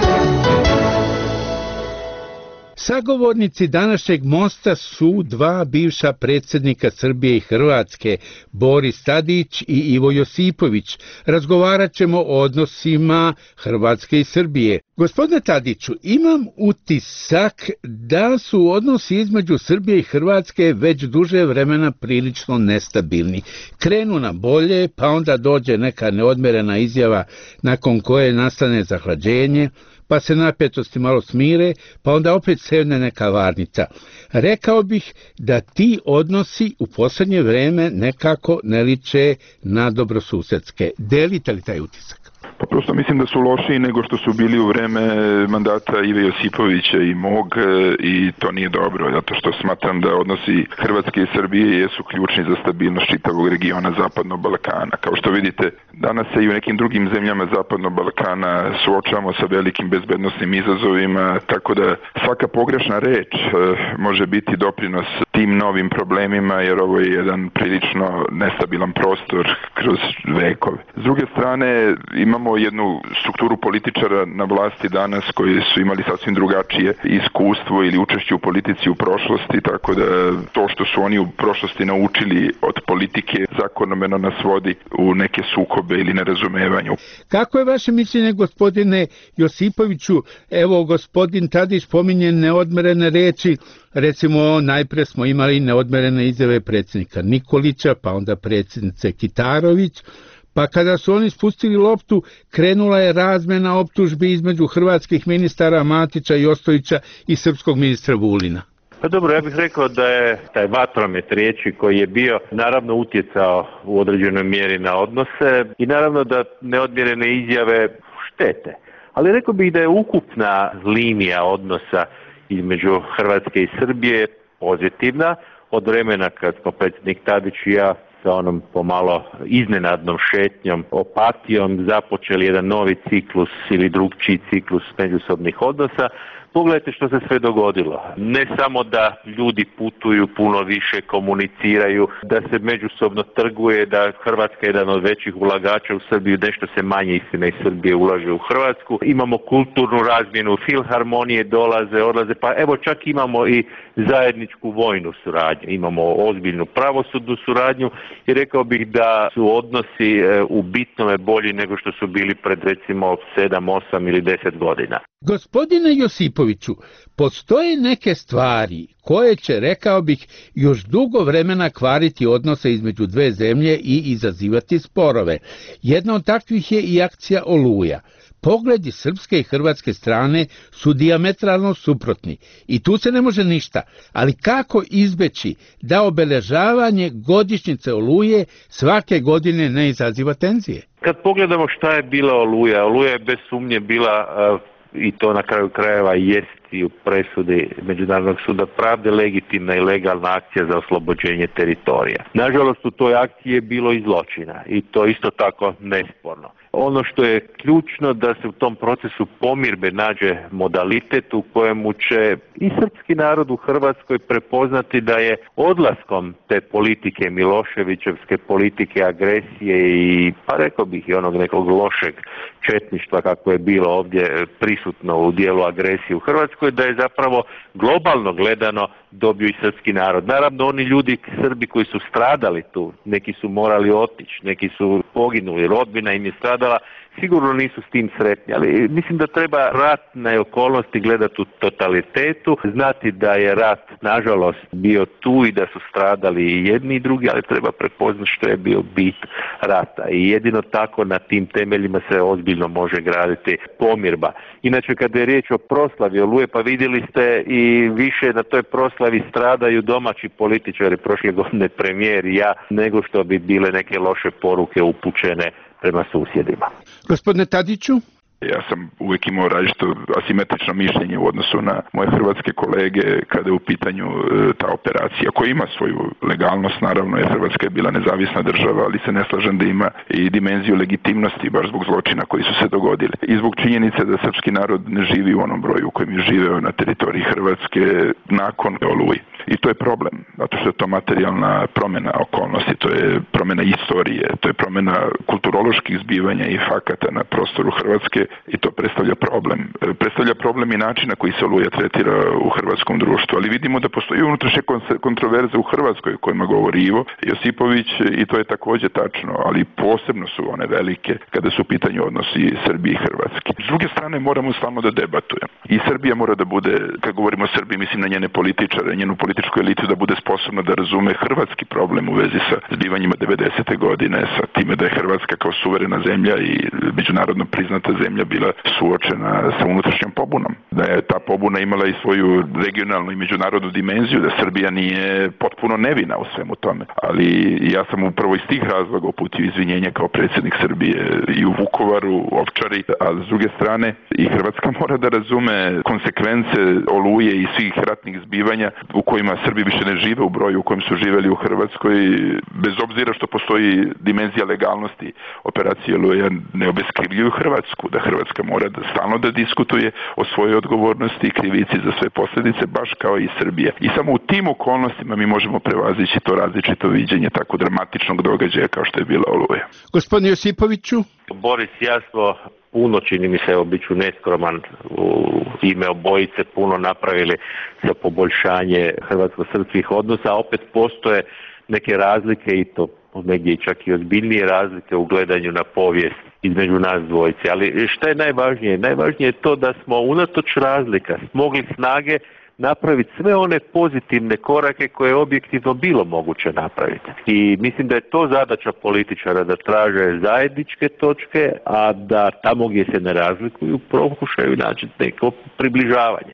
[SPEAKER 6] Sagovornici današnjeg mosta su dva bivša predsjednika Srbije i Hrvatske, Boris Tadić i Ivo Josipović. Razgovarat ćemo o odnosima Hrvatske i Srbije. Gospodine Tadiću, imam utisak da su odnosi između Srbije i Hrvatske već duže vremena prilično nestabilni. Krenu na bolje, pa onda dođe neka neodmerena izjava nakon koje nastane zahlađenje, pa se napetosti malo smire, pa onda opet sevne neka varnica. Rekao bih da ti odnosi u posljednje vrijeme nekako ne liče na dobrosusedske. Delite li taj utisak?
[SPEAKER 18] Pa prosto mislim da su lošiji nego što su bili u vreme mandata Ive Josipovića i mog i to nije dobro, zato što smatram da odnosi Hrvatske i Srbije jesu ključni za stabilnost čitavog regiona Zapadnog Balkana. Kao što vidite, danas se i u nekim drugim zemljama Zapadnog Balkana suočavamo sa velikim bezbednosnim izazovima, tako da svaka pogrešna reč može biti doprinos tim novim problemima, jer ovo je jedan prilično nestabilan prostor kroz vekove. S druge strane, imamo jednu strukturu političara na vlasti danas koji su imali sasvim drugačije iskustvo ili učešće u politici u prošlosti, tako da to što su oni u prošlosti naučili od politike zakonomeno nas vodi u neke sukobe ili nerazumevanje.
[SPEAKER 6] Kako je vaše mišljenje, gospodine Josipoviću? Evo, gospodin Tadić pominje neodmerene reči. Recimo, najprije smo imali neodmerene izjave predsjednika Nikolića, pa onda predsjednice Kitarović. Pa kada su oni spustili loptu, krenula je razmjena optužbi između hrvatskih ministara Matića i Ostojića i srpskog ministra Vulina.
[SPEAKER 17] Pa dobro, ja bih rekao da je taj vatromet riječi koji je bio naravno utjecao u određenoj mjeri na odnose i naravno da neodmjerene izjave štete. Ali rekao bih da je ukupna linija odnosa između Hrvatske i Srbije pozitivna od vremena kad smo predsjednik Tadić i ja sa onom pomalo iznenadnom šetnjom, opatijom započeli jedan novi ciklus ili drugčiji ciklus međusobnih odnosa. Pogledajte što se sve dogodilo. Ne samo da ljudi putuju, puno više komuniciraju, da se međusobno trguje, da Hrvatska je jedan od većih ulagača u Srbiju, nešto se manje istina iz Srbije ulaže u Hrvatsku. Imamo kulturnu razmjenu, filharmonije dolaze, odlaze, pa evo čak imamo i zajedničku vojnu suradnju. Imamo ozbiljnu pravosudnu suradnju i rekao bih da su odnosi u bitnome bolji nego što su bili pred recimo 7, 8 ili 10 godina.
[SPEAKER 6] Gospodine Josipoviću, postoje neke stvari koje će, rekao bih, još dugo vremena kvariti odnose između dve zemlje i izazivati sporove. Jedna od takvih je i akcija Oluja. Pogledi srpske i hrvatske strane su dijametralno suprotni i tu se ne može ništa, ali kako izbeći da obeležavanje godišnjice Oluje svake godine ne izaziva tenzije?
[SPEAKER 17] Kad pogledamo šta je bila Oluja, Oluja je bez sumnje bila i to na kraju krajeva jest i u presudi Međunarodnog suda pravde legitimna i legalna akcija za oslobođenje teritorija. Nažalost, u toj akciji je bilo i zločina i to isto tako nesporno. Ono što je ključno da se u tom procesu pomirbe nađe modalitet u kojemu će i srpski narod u Hrvatskoj prepoznati da je odlaskom te politike Miloševićevske politike agresije i pa rekao bih i onog nekog lošeg četništva kako je bilo ovdje prisutno u dijelu agresije u Hrvatskoj, da je zapravo globalno gledano dobio i srpski narod. Naravno, oni ljudi, Srbi koji su stradali tu, neki su morali otići, neki su poginuli, rodbina im je stradala, sigurno nisu s tim sretni, ali mislim da treba ratne okolnosti gledati u totalitetu, znati da je rat, nažalost, bio tu i da su stradali i jedni i drugi, ali treba prepoznati što je bio bit rata i jedino tako na tim temeljima se ozbiljno može graditi pomirba. Inače, kada je riječ o proslavi Oluje, pa vidjeli ste i više na toj proslavi stradaju domaći političari, prošle godine premijer i ja, nego što bi bile neke loše poruke upućene prema susjedima.
[SPEAKER 6] Gospodine Tadiću?
[SPEAKER 18] Ja sam uvijek imao različito asimetrično mišljenje u odnosu na moje hrvatske kolege kada je u pitanju ta operacija koja ima svoju legalnost, naravno jer Hrvatska je bila nezavisna država, ali se ne slažem da ima i dimenziju legitimnosti baš zbog zločina koji su se dogodili. I zbog činjenice da srpski narod ne živi u onom broju u kojem je živeo na teritoriji Hrvatske nakon Oluji. I to je problem, zato što je to materijalna promjena okolnosti, to je promjena istorije, to je promjena kulturoloških zbivanja i fakata na prostoru Hrvatske i to predstavlja problem. Predstavlja problem i načina koji se Oluja tretira u hrvatskom društvu, ali vidimo da postoji unutrašnje kontroverze u Hrvatskoj o kojima govori Ivo Josipović i to je također tačno, ali posebno su one velike kada su u pitanju odnosi Srbije i Hrvatske. S druge strane moramo stalno da debatujemo. I Srbija mora da bude, kad govorimo o Srbiji, mislim na njene političare, njenu političku elitu, da bude sposobna da razume hrvatski problem u vezi sa zbivanjima 90. godine, sa time da je Hrvatska kao suverena zemlja i međunarodno priznata zemlja bila suočena sa unutrašnjom pobunom. Da je ta pobuna imala i svoju regionalnu i međunarodnu dimenziju, da Srbija nije potpuno nevina u svemu tome. Ali ja sam upravo iz tih razloga uputio izvinjenje kao predsjednik Srbije i u Vukovaru, u Ovčari, a s druge strane i Hrvatska mora da razume konsekvence Oluje i svih ratnih zbivanja u kojima Srbi više ne žive u broju u kojem su živjeli u Hrvatskoj, bez obzira što postoji dimenzija legalnosti operacije Oluja, ne obeskrivljuju Hrvatsku, da Hrvatska mora stalno da diskutuje o svojoj odgovornosti i krivici za sve posljedice, baš kao i Srbija. I samo u tim okolnostima mi možemo prevazići to različito viđenje tako dramatičnog događaja kao što je bila Oluja.
[SPEAKER 6] Gospodin Josipoviću?
[SPEAKER 17] Boris, ja smo puno, čini mi se, evo bit ću neskroman, u ime obojice puno napravili za poboljšanje hrvatsko-srpskih odnosa, a opet postoje neke razlike i to negdje čak i ozbiljnije razlike u gledanju na povijest između nas dvojice. Ali što je najvažnije? Najvažnije je to da smo unatoč razlika smogli snage napraviti sve one pozitivne korake koje je objektivno bilo moguće napraviti. I mislim da je to zadaća političara, da traže zajedničke točke, a da tamo gdje se ne razlikuju pokušaju naći neko približavanje.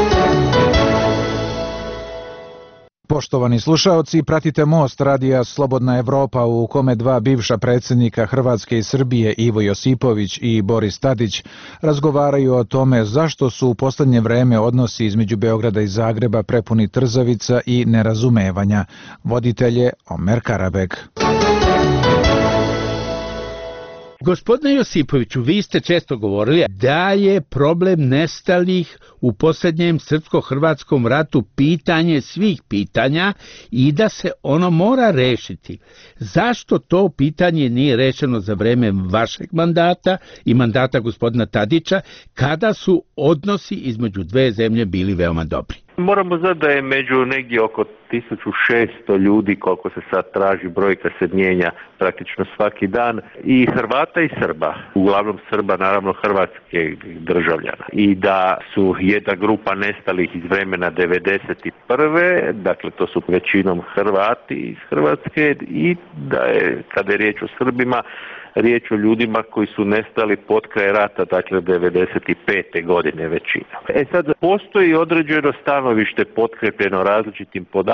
[SPEAKER 1] Poštovani slušaoci, pratite Most radija Slobodna Evropa u kome dva bivša predsjednika Hrvatske i Srbije, Ivo Josipović i Boris Tadić, razgovaraju o tome zašto su u posljednje vreme odnosi između Beograda i Zagreba prepuni trzavica i nerazumevanja. Voditelj je Omer Karabek.
[SPEAKER 6] Gospodine Josipoviću, vi ste često govorili da je problem nestalih u posljednjem srpsko-hrvatskom ratu pitanje svih pitanja i da se ono mora rešiti. Zašto to pitanje nije rešeno za vreme vašeg mandata i mandata gospodina Tadića, kada su odnosi između dve zemlje bili veoma dobri?
[SPEAKER 17] Moramo znati da je među negdje oko 1600 ljudi, koliko se sad traži, brojka se mijenja praktično svaki dan, i Hrvata i Srba, uglavnom Srba, naravno hrvatske državljana. I da su jedna grupa nestalih iz vremena 91. Dakle, to su većinom Hrvati iz Hrvatske, i da je, kada je riječ o Srbima, riječ o ljudima koji su nestali pod kraj rata, dakle 95. godine većina. Sad, postoji određeno stanovište potkrepljeno različitim podacima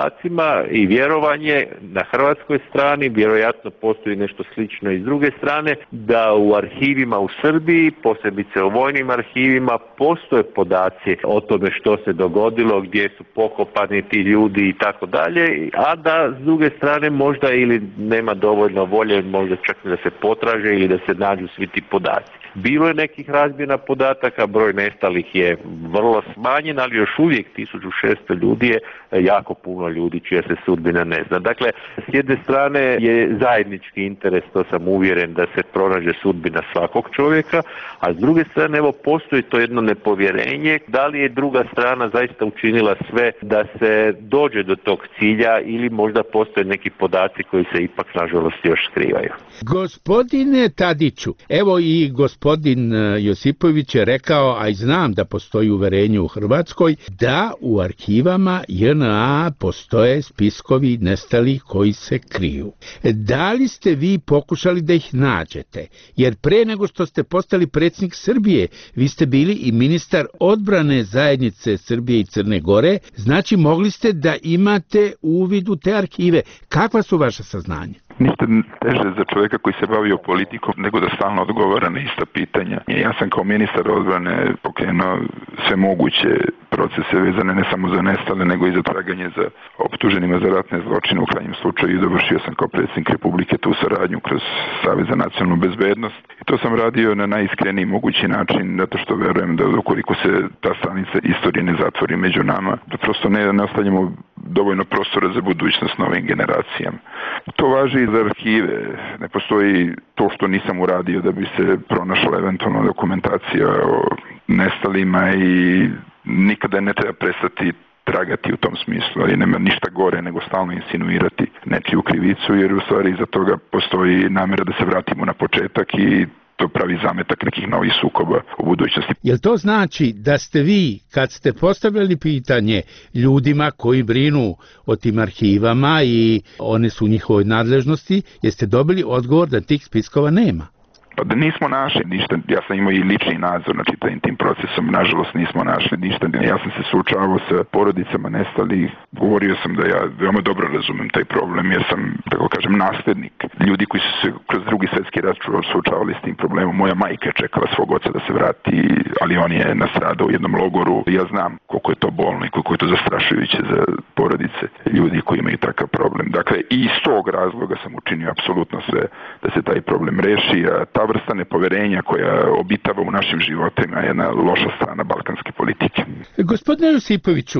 [SPEAKER 17] podacima i vjerovanje na hrvatskoj strani, vjerojatno postoji nešto slično i s druge strane, da u arhivima u Srbiji, posebice u vojnim arhivima, postoje podaci o tome što se dogodilo, gdje su pokopani ti ljudi i tako dalje, a da s druge strane možda ili nema dovoljno volje, možda čak da se potraže ili da se nađu svi ti podaci. Bilo je nekih razmjena podataka, broj nestalih je vrlo smanjen, ali još uvijek 1600 ljudi je jako puno ljudi čija se sudbina ne zna. Dakle, s jedne strane je zajednički interes, to sam uvjeren, da se pronađe sudbina svakog čovjeka, a s druge strane evo postoji to jedno nepovjerenje, da li je druga strana zaista učinila sve da se dođe do tog cilja ili možda postoje neki podaci koji se ipak nažalost još skrivaju.
[SPEAKER 6] Gospodine Tadiću, evo i gospodin Josipović je rekao, a i znam da postoji uverenje u Hrvatskoj, da u arhivama JNA postoje spiskovi nestalih koji se kriju. Da li ste vi pokušali da ih nađete? Jer pre nego što ste postali predsjednik Srbije, vi ste bili i ministar odbrane zajednice Srbije i Crne Gore, znači mogli ste da imate uvid u te arhive. Kakva su vaša saznanja?
[SPEAKER 18] Ništa teže za čovjeka koji se bavio politikom nego da stalno odgovara na ista pitanja. Ja sam kao ministar odbrane pokrenuo sve moguće procese vezane ne samo za nestale, nego i za traganje za optuženima za ratne zločine u krajnjem slučaju i dovršio sam kao predsjednik Republike tu saradnju kroz Savez za nacionalnu bezbednost. I to sam radio na najiskreniji mogući način, zato što verujem da ukoliko se ta stranica istorije ne zatvori među nama, da prosto ne ostavljamo dovoljno prostora za budućnost novim generacijama. To važi i za arhive. Ne postoji to što nisam uradio da bi se pronašla eventualna dokumentacija o nestalima i nikada ne treba prestati tragati u tom smislu, ali nema ništa gore nego stalno insinuirati nečiju krivicu, jer u stvari iza toga postoji namjera da se vratimo na početak i to pravi zametak nekih novih sukoba u budućnosti.
[SPEAKER 6] Jel to znači da ste vi, kad ste postavljali pitanje ljudima koji brinu o tim arhivama i one su u njihovoj nadležnosti, jeste dobili odgovor da tih spiskova nema?
[SPEAKER 18] Pa da nismo našli ništa, ja sam imao i lični nadzor nad čitavim tim procesom, nažalost nismo našli ništa, ja sam se suočavao sa porodicama nestalih, govorio sam da ja veoma dobro razumem taj problem, jer sam, tako kažem, naslednik ljudi koji su se kroz Drugi svjetski rat suočavali s tim problemom. Moja majka je čekala svog oca da se vrati, ali on je nastradao u jednom logoru. Ja znam koliko je to bolno i koliko je to zastrašujuće za porodice ljudi koji imaju takav problem. Dakle, i iz tog razloga sam učinio apsolutno sve da se taj problem reši, a ta vrsta nepoverenja koja obitava u našim životima je jedna loša strana balkanske politike.
[SPEAKER 6] Gospodine Josipoviću,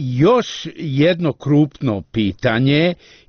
[SPEAKER 6] još jedno krupno pitanje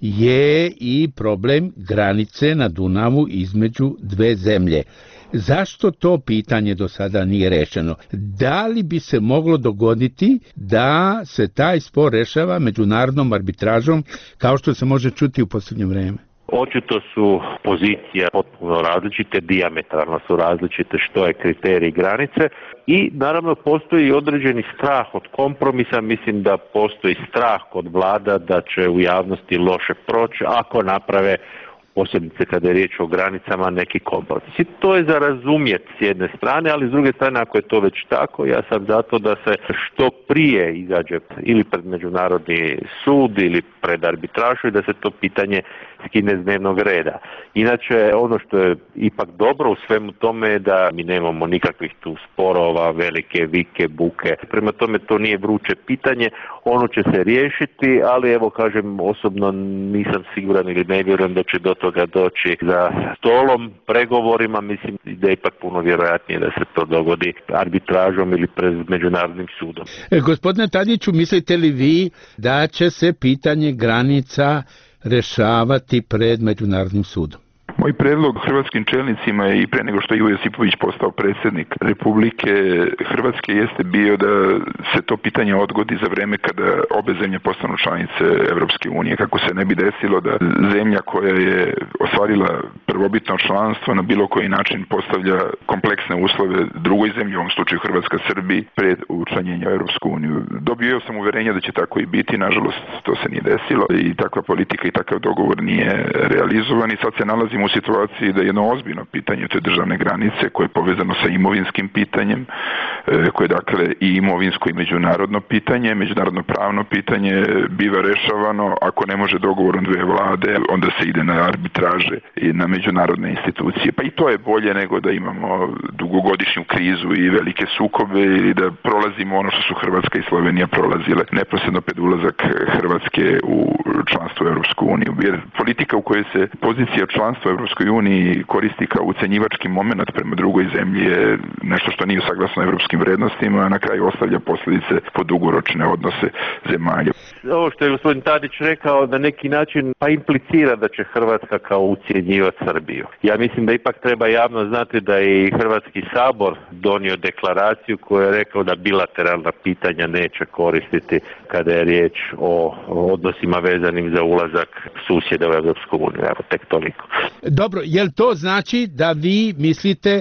[SPEAKER 6] je i problem granice na Dunavu između dve zemlje. Zašto to pitanje do sada nije rešeno? Da li bi se moglo dogoditi da se taj spor rešava međunarodnom arbitražom, kao što se može čuti u posljednje vreme?
[SPEAKER 17] Očito su pozicije potpuno različite, dijametralno su različite što je kriterij granice i naravno postoji određeni strah od kompromisa. Mislim da postoji strah kod vlada da će u javnosti loše proći ako naprave, posebice kada je riječ o granicama, neki kompromis. I to je za razumjeti s jedne strane, ali s druge strane ako je to već tako, ja sam zato da se što prije izađe ili pred Međunarodni sud ili pred arbitražu i da se to pitanje skine s dnevnog reda. Inače, ono što je ipak dobro u svemu tome je da mi nemamo nikakvih tu sporova, velike vike, buke. Prema tome to nije vruće pitanje, ono će se riješiti, ali evo kažem, osobno nisam siguran ili ne vjerujem da će do toga doći za stolom, pregovorima. Mislim da je ipak puno vjerojatnije da se to dogodi arbitražom ili pred Međunarodnim sudom.
[SPEAKER 6] Gospodine Tadiću, mislite li vi da će se pitanje granica rešavati pred Međunarodnim sudom?
[SPEAKER 18] Moj predlog hrvatskim čelnicima je i pre nego što je Ivo Josipović postao predsjednik Republike Hrvatske jeste bio da se to pitanje odgodi za vreme kada obe zemlje postanu članice Evropske unije, kako se ne bi desilo da zemlja koja je ostvarila prvobitno članstvo na bilo koji način postavlja kompleksne uslove drugoj zemlji, u ovom slučaju Hrvatska Srbiji, pred učlanjenje u Evropsku uniju. Dobio sam uverenje da će tako i biti, nažalost to se nije desilo i takva politika i takav dogovor nije realizovan i sad se nalazimo u situaciji da je jedno ozbiljno pitanje te državne granice koje je povezano sa imovinskim pitanjem, koje je dakle i imovinsko i međunarodno pitanje, međunarodno pravno pitanje biva rešavano ako ne može dogovorom dve vlade, onda se ide na arbitraže i na međunarodne institucije. Pa i to je bolje nego da imamo dugogodišnju krizu i velike sukobe ili da prolazimo ono što su Hrvatska i Slovenija prolazile neposredno pred ulazak Hrvatske u članstvo u Europsku uniju. Jer politika u kojoj se pozicija članstva u Europskoj uniji koristi kao ucenjivački moment prema drugoj zemlji je nešto što nije saglasno evropskim vrednostima, a na kraju ostavlja posljedice po dugoročne odnose zemalja.
[SPEAKER 17] Ovo što je gospodin Tadić rekao na neki način pa implicira da će Hrvatska kao ucjenjivati Srbiju. Ja mislim da ipak treba javno znati da je i Hrvatski sabor donio deklaraciju koja je rekao da bilateralna pitanja neće koristiti kada je riječ o odnosima vezanim za ulazak susjeda u Europsku uniju. Evo, tek toliko.
[SPEAKER 6] Dobro, jel to znači da vi mislite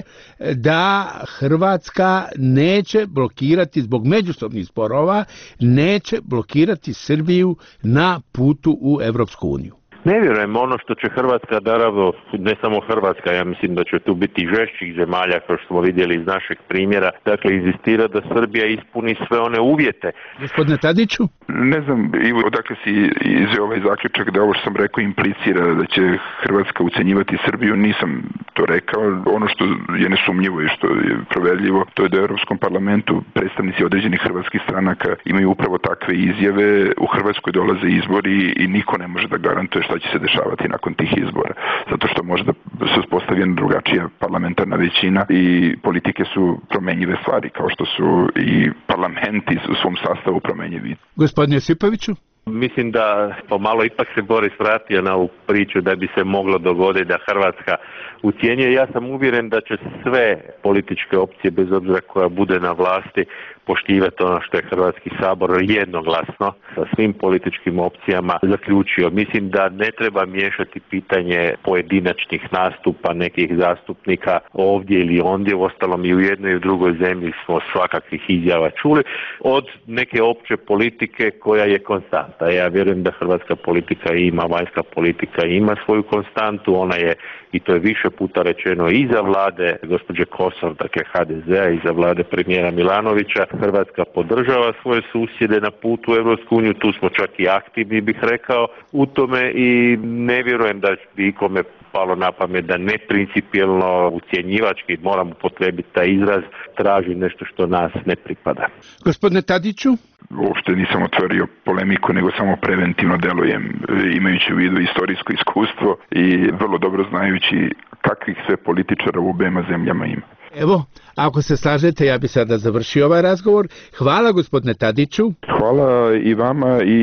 [SPEAKER 6] da Hrvatska neće blokirati zbog međusobnih sporova, neće blokirati Srbiju na putu u Europsku uniju?
[SPEAKER 17] Ne vjerujem, ono što će Hrvatska, naravno, ne samo Hrvatska, ja mislim da će tu biti žešćih zemalja, kao što smo vidjeli iz našeg primjera, dakle, inzistira da Srbija ispuni sve one uvjete.
[SPEAKER 6] Gospodine Tadiću?
[SPEAKER 18] Ne znam, Ivo, odakle si izveo ovaj zaključak da ovo što sam rekao implicira da će Hrvatska ucenjivati Srbiju, nisam to rekao. Ono što je nesumnjivo i što je proverljivo, to je da u Europskom parlamentu predstavnici određenih hrvatskih stranaka imaju upravo takve izjave. U Hrvatskoj dolaze izbori i niko ne može da garantuje šta će se dešavati nakon tih izbora. Zato što može da se uspostavi jedna drugačija parlamentarna većina i politike su promenjive stvari, kao što su i parlamenti u svom sastavu promenjivi.
[SPEAKER 6] Gospodine Josipoviću?
[SPEAKER 17] Mislim da pomalo ipak se Boris vratio na ovu priču da bi se moglo dogoditi da Hrvatska ucjenjuje. Ja sam uvjeren da će sve političke opcije, bez obzira koja bude na vlasti, poštivati ono što je Hrvatski sabor jednoglasno sa svim političkim opcijama zaključio. Mislim da ne treba miješati pitanje pojedinačnih nastupa nekih zastupnika ovdje ili ondje. Uostalom i u jednoj i u drugoj zemlji smo svakakvih izjava čuli od neke opće politike koja je konstanta. Ja vjerujem da hrvatska politika ima, vanjska politika ima svoju konstantu. Ona je, i to je više puta rečeno, i za vlade gospođe Kosor, dakle HDZ-a, i za vlade premijera Milanovića. Hrvatska podržava svoje susjede na putu u Europsku uniju, tu smo čak i aktivni, bih rekao, u tome i ne vjerujem da bi ikome palo na pamet da neprincipijelno, ucjenjivački, moram upotrijebiti taj izraz, traži nešto što nas ne pripada.
[SPEAKER 6] Gospodine Tadiću?
[SPEAKER 18] Uopšte nisam otvorio polemiku, nego samo preventivno delujem, imajući u vidu istorijsko iskustvo i vrlo dobro znajući kakvih sve političara u obema zemljama ima.
[SPEAKER 6] Evo, ako se slažete, ja bi sada završio ovaj razgovor. Hvala gospodine Tadiću.
[SPEAKER 18] Hvala i vama i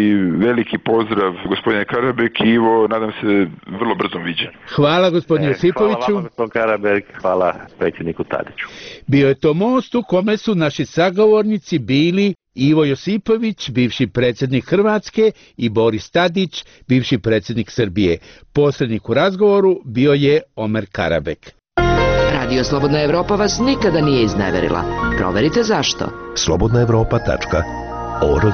[SPEAKER 18] veliki pozdrav gospodine Karabek i Ivo, nadam se vrlo brzo viđenju.
[SPEAKER 6] Hvala gospodine Josipoviću.
[SPEAKER 17] Hvala vama gospodin Karabek, hvala predsjedniku Tadiću.
[SPEAKER 6] Bio je to most u kome su naši sagovornici bili Ivo Josipović, bivši predsjednik Hrvatske, i Boris Tadić, bivši predsjednik Srbije. Posrednik u razgovoru bio je Omer Karabek.
[SPEAKER 8] Radio Slobodna Evropa vas nikada nije izneverila. Proverite zašto.
[SPEAKER 5] slobodnaevropa.org.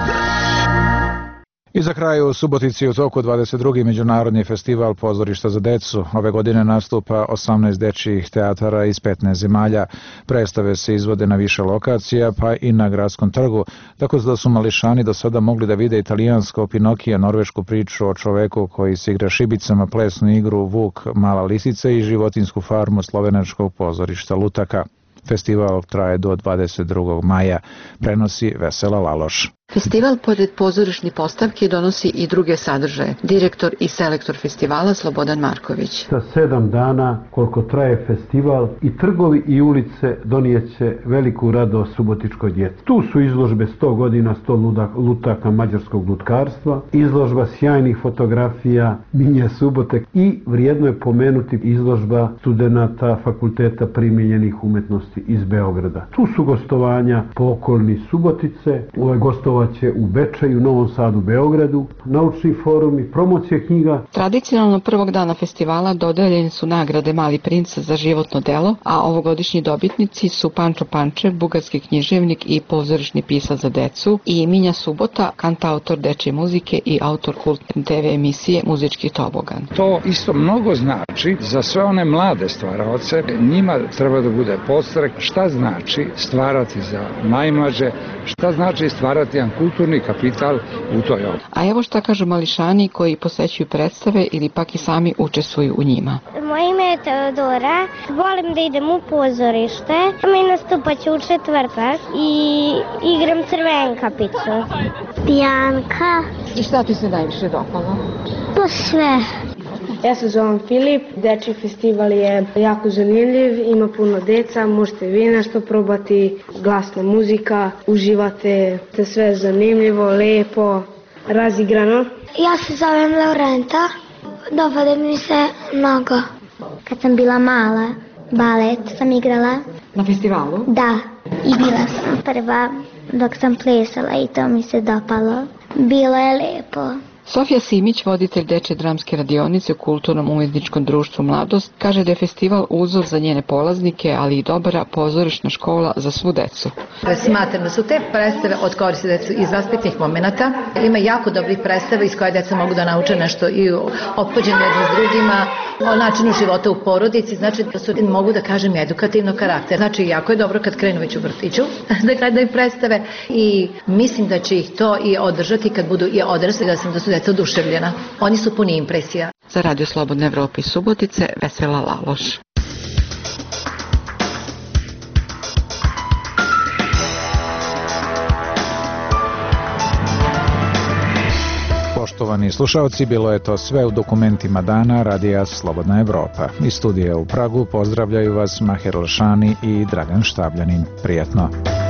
[SPEAKER 1] I za kraj u Subotici u toku 22. Međunarodni festival pozorišta za decu. Ove godine nastupa 18 dečjih teatara iz 15 zemalja. Predstave se izvode na više lokacija, pa i na gradskom trgu, tako da su mališani do sada mogli da vide italijansko Pinokija, norvešku priču o čoveku koji se igra šibicama, plesnu igru Vuk, mala lisica i životinsku farmu slovenačkog pozorišta Lutaka. Festival traje do 22. maja, prenosi Vesela Laloš.
[SPEAKER 7] Festival pored pozorišnih postavki donosi i druge sadržaje. Direktor i selektor festivala Slobodan Marković.
[SPEAKER 10] Za 7 dana koliko traje festival i trgovi i ulice donijeće veliku radost subotičkoj djeci. Tu su izložbe 100 godina, 100 lutaka mađarskog lutkarstva, izložba sjajnih fotografija Minje Subotek i vrijedno je pomenuti izložba studenata Fakulteta primijenjenih umetnosti iz Beograda. Tu su gostovanja po okolini Subotice, ovo je gostovanje Radovaće u Bečeju, Novom Sadu, Beogradu, naučni forumi, promocije knjiga.
[SPEAKER 7] Tradicionalno prvog dana festivala dodeljene su nagrade Mali princ za životno delo, a ovogodišnji dobitnici su Pančo Pančev, bugarski književnik i pozorišni pisac za decu, i Minja Subota, kantautor dečje muzike i autor kultne TV emisije Muzički tobogan.
[SPEAKER 9] To isto mnogo znači za sve one mlade stvaraoce. Njima treba da bude podstrek šta znači stvarati za najmlađe, šta znači stvarati jedan kulturni kapital u toj oblasti.
[SPEAKER 7] A evo šta kažu mališani koji posećuju predstave ili pak i sami učestvuju u njima.
[SPEAKER 20] Moje ime je Teodora, volim da idem u pozorište, mi nastupaću u četvrtak i igram Crvenkapicu. Bianka.
[SPEAKER 7] I šta ti se najviše dopalo?
[SPEAKER 20] Pa sve.
[SPEAKER 19] Ja se zovem Filip, dečji festival je jako zanimljiv, ima puno deca, možete vi nešto probati, glasna muzika, uživate, sve je zanimljivo, lepo, razigrano.
[SPEAKER 20] Ja se zovem Laurenta, dopada mi se mnogo. Kad sam bila mala, balet sam igrala.
[SPEAKER 7] Na festivalu?
[SPEAKER 20] Da, i bila sam prva dok sam plesala i to mi se dopalo. Bilo je lepo.
[SPEAKER 7] Sofija Simić, voditelj dečje dramske radionice u Kulturnom umetničkom društvu Mladost, kaže da je festival uzor za njene polaznike, ali i dobra pozorišna škola za svu decu.
[SPEAKER 11] Smatram da su te predstave od koristi decu iz vaspitnih momenata. Ima jako dobrih predstava iz koje deca mogu da nauče nešto i o ophođenju jedno s drugima, o načinu života u porodici, znači da su, mogu da kažem, edukativnog karaktera. Znači, jako je dobro kad krenu već u vrtiću da gledaju predstave i mislim da će ih to i održati kad budu i odrasli, da su deca oduševljena. Oni su puni impresija.
[SPEAKER 7] Za Radio Slobodne Evrope iz Subotice, Vesela Laloš.
[SPEAKER 1] Poštovani slušalci, bilo je to sve u dokumentima dana Radija Slobodna Evropa. Iz studija u Pragu pozdravljaju vas Maher Lšani i Dragan Štabljanin. Prijetno.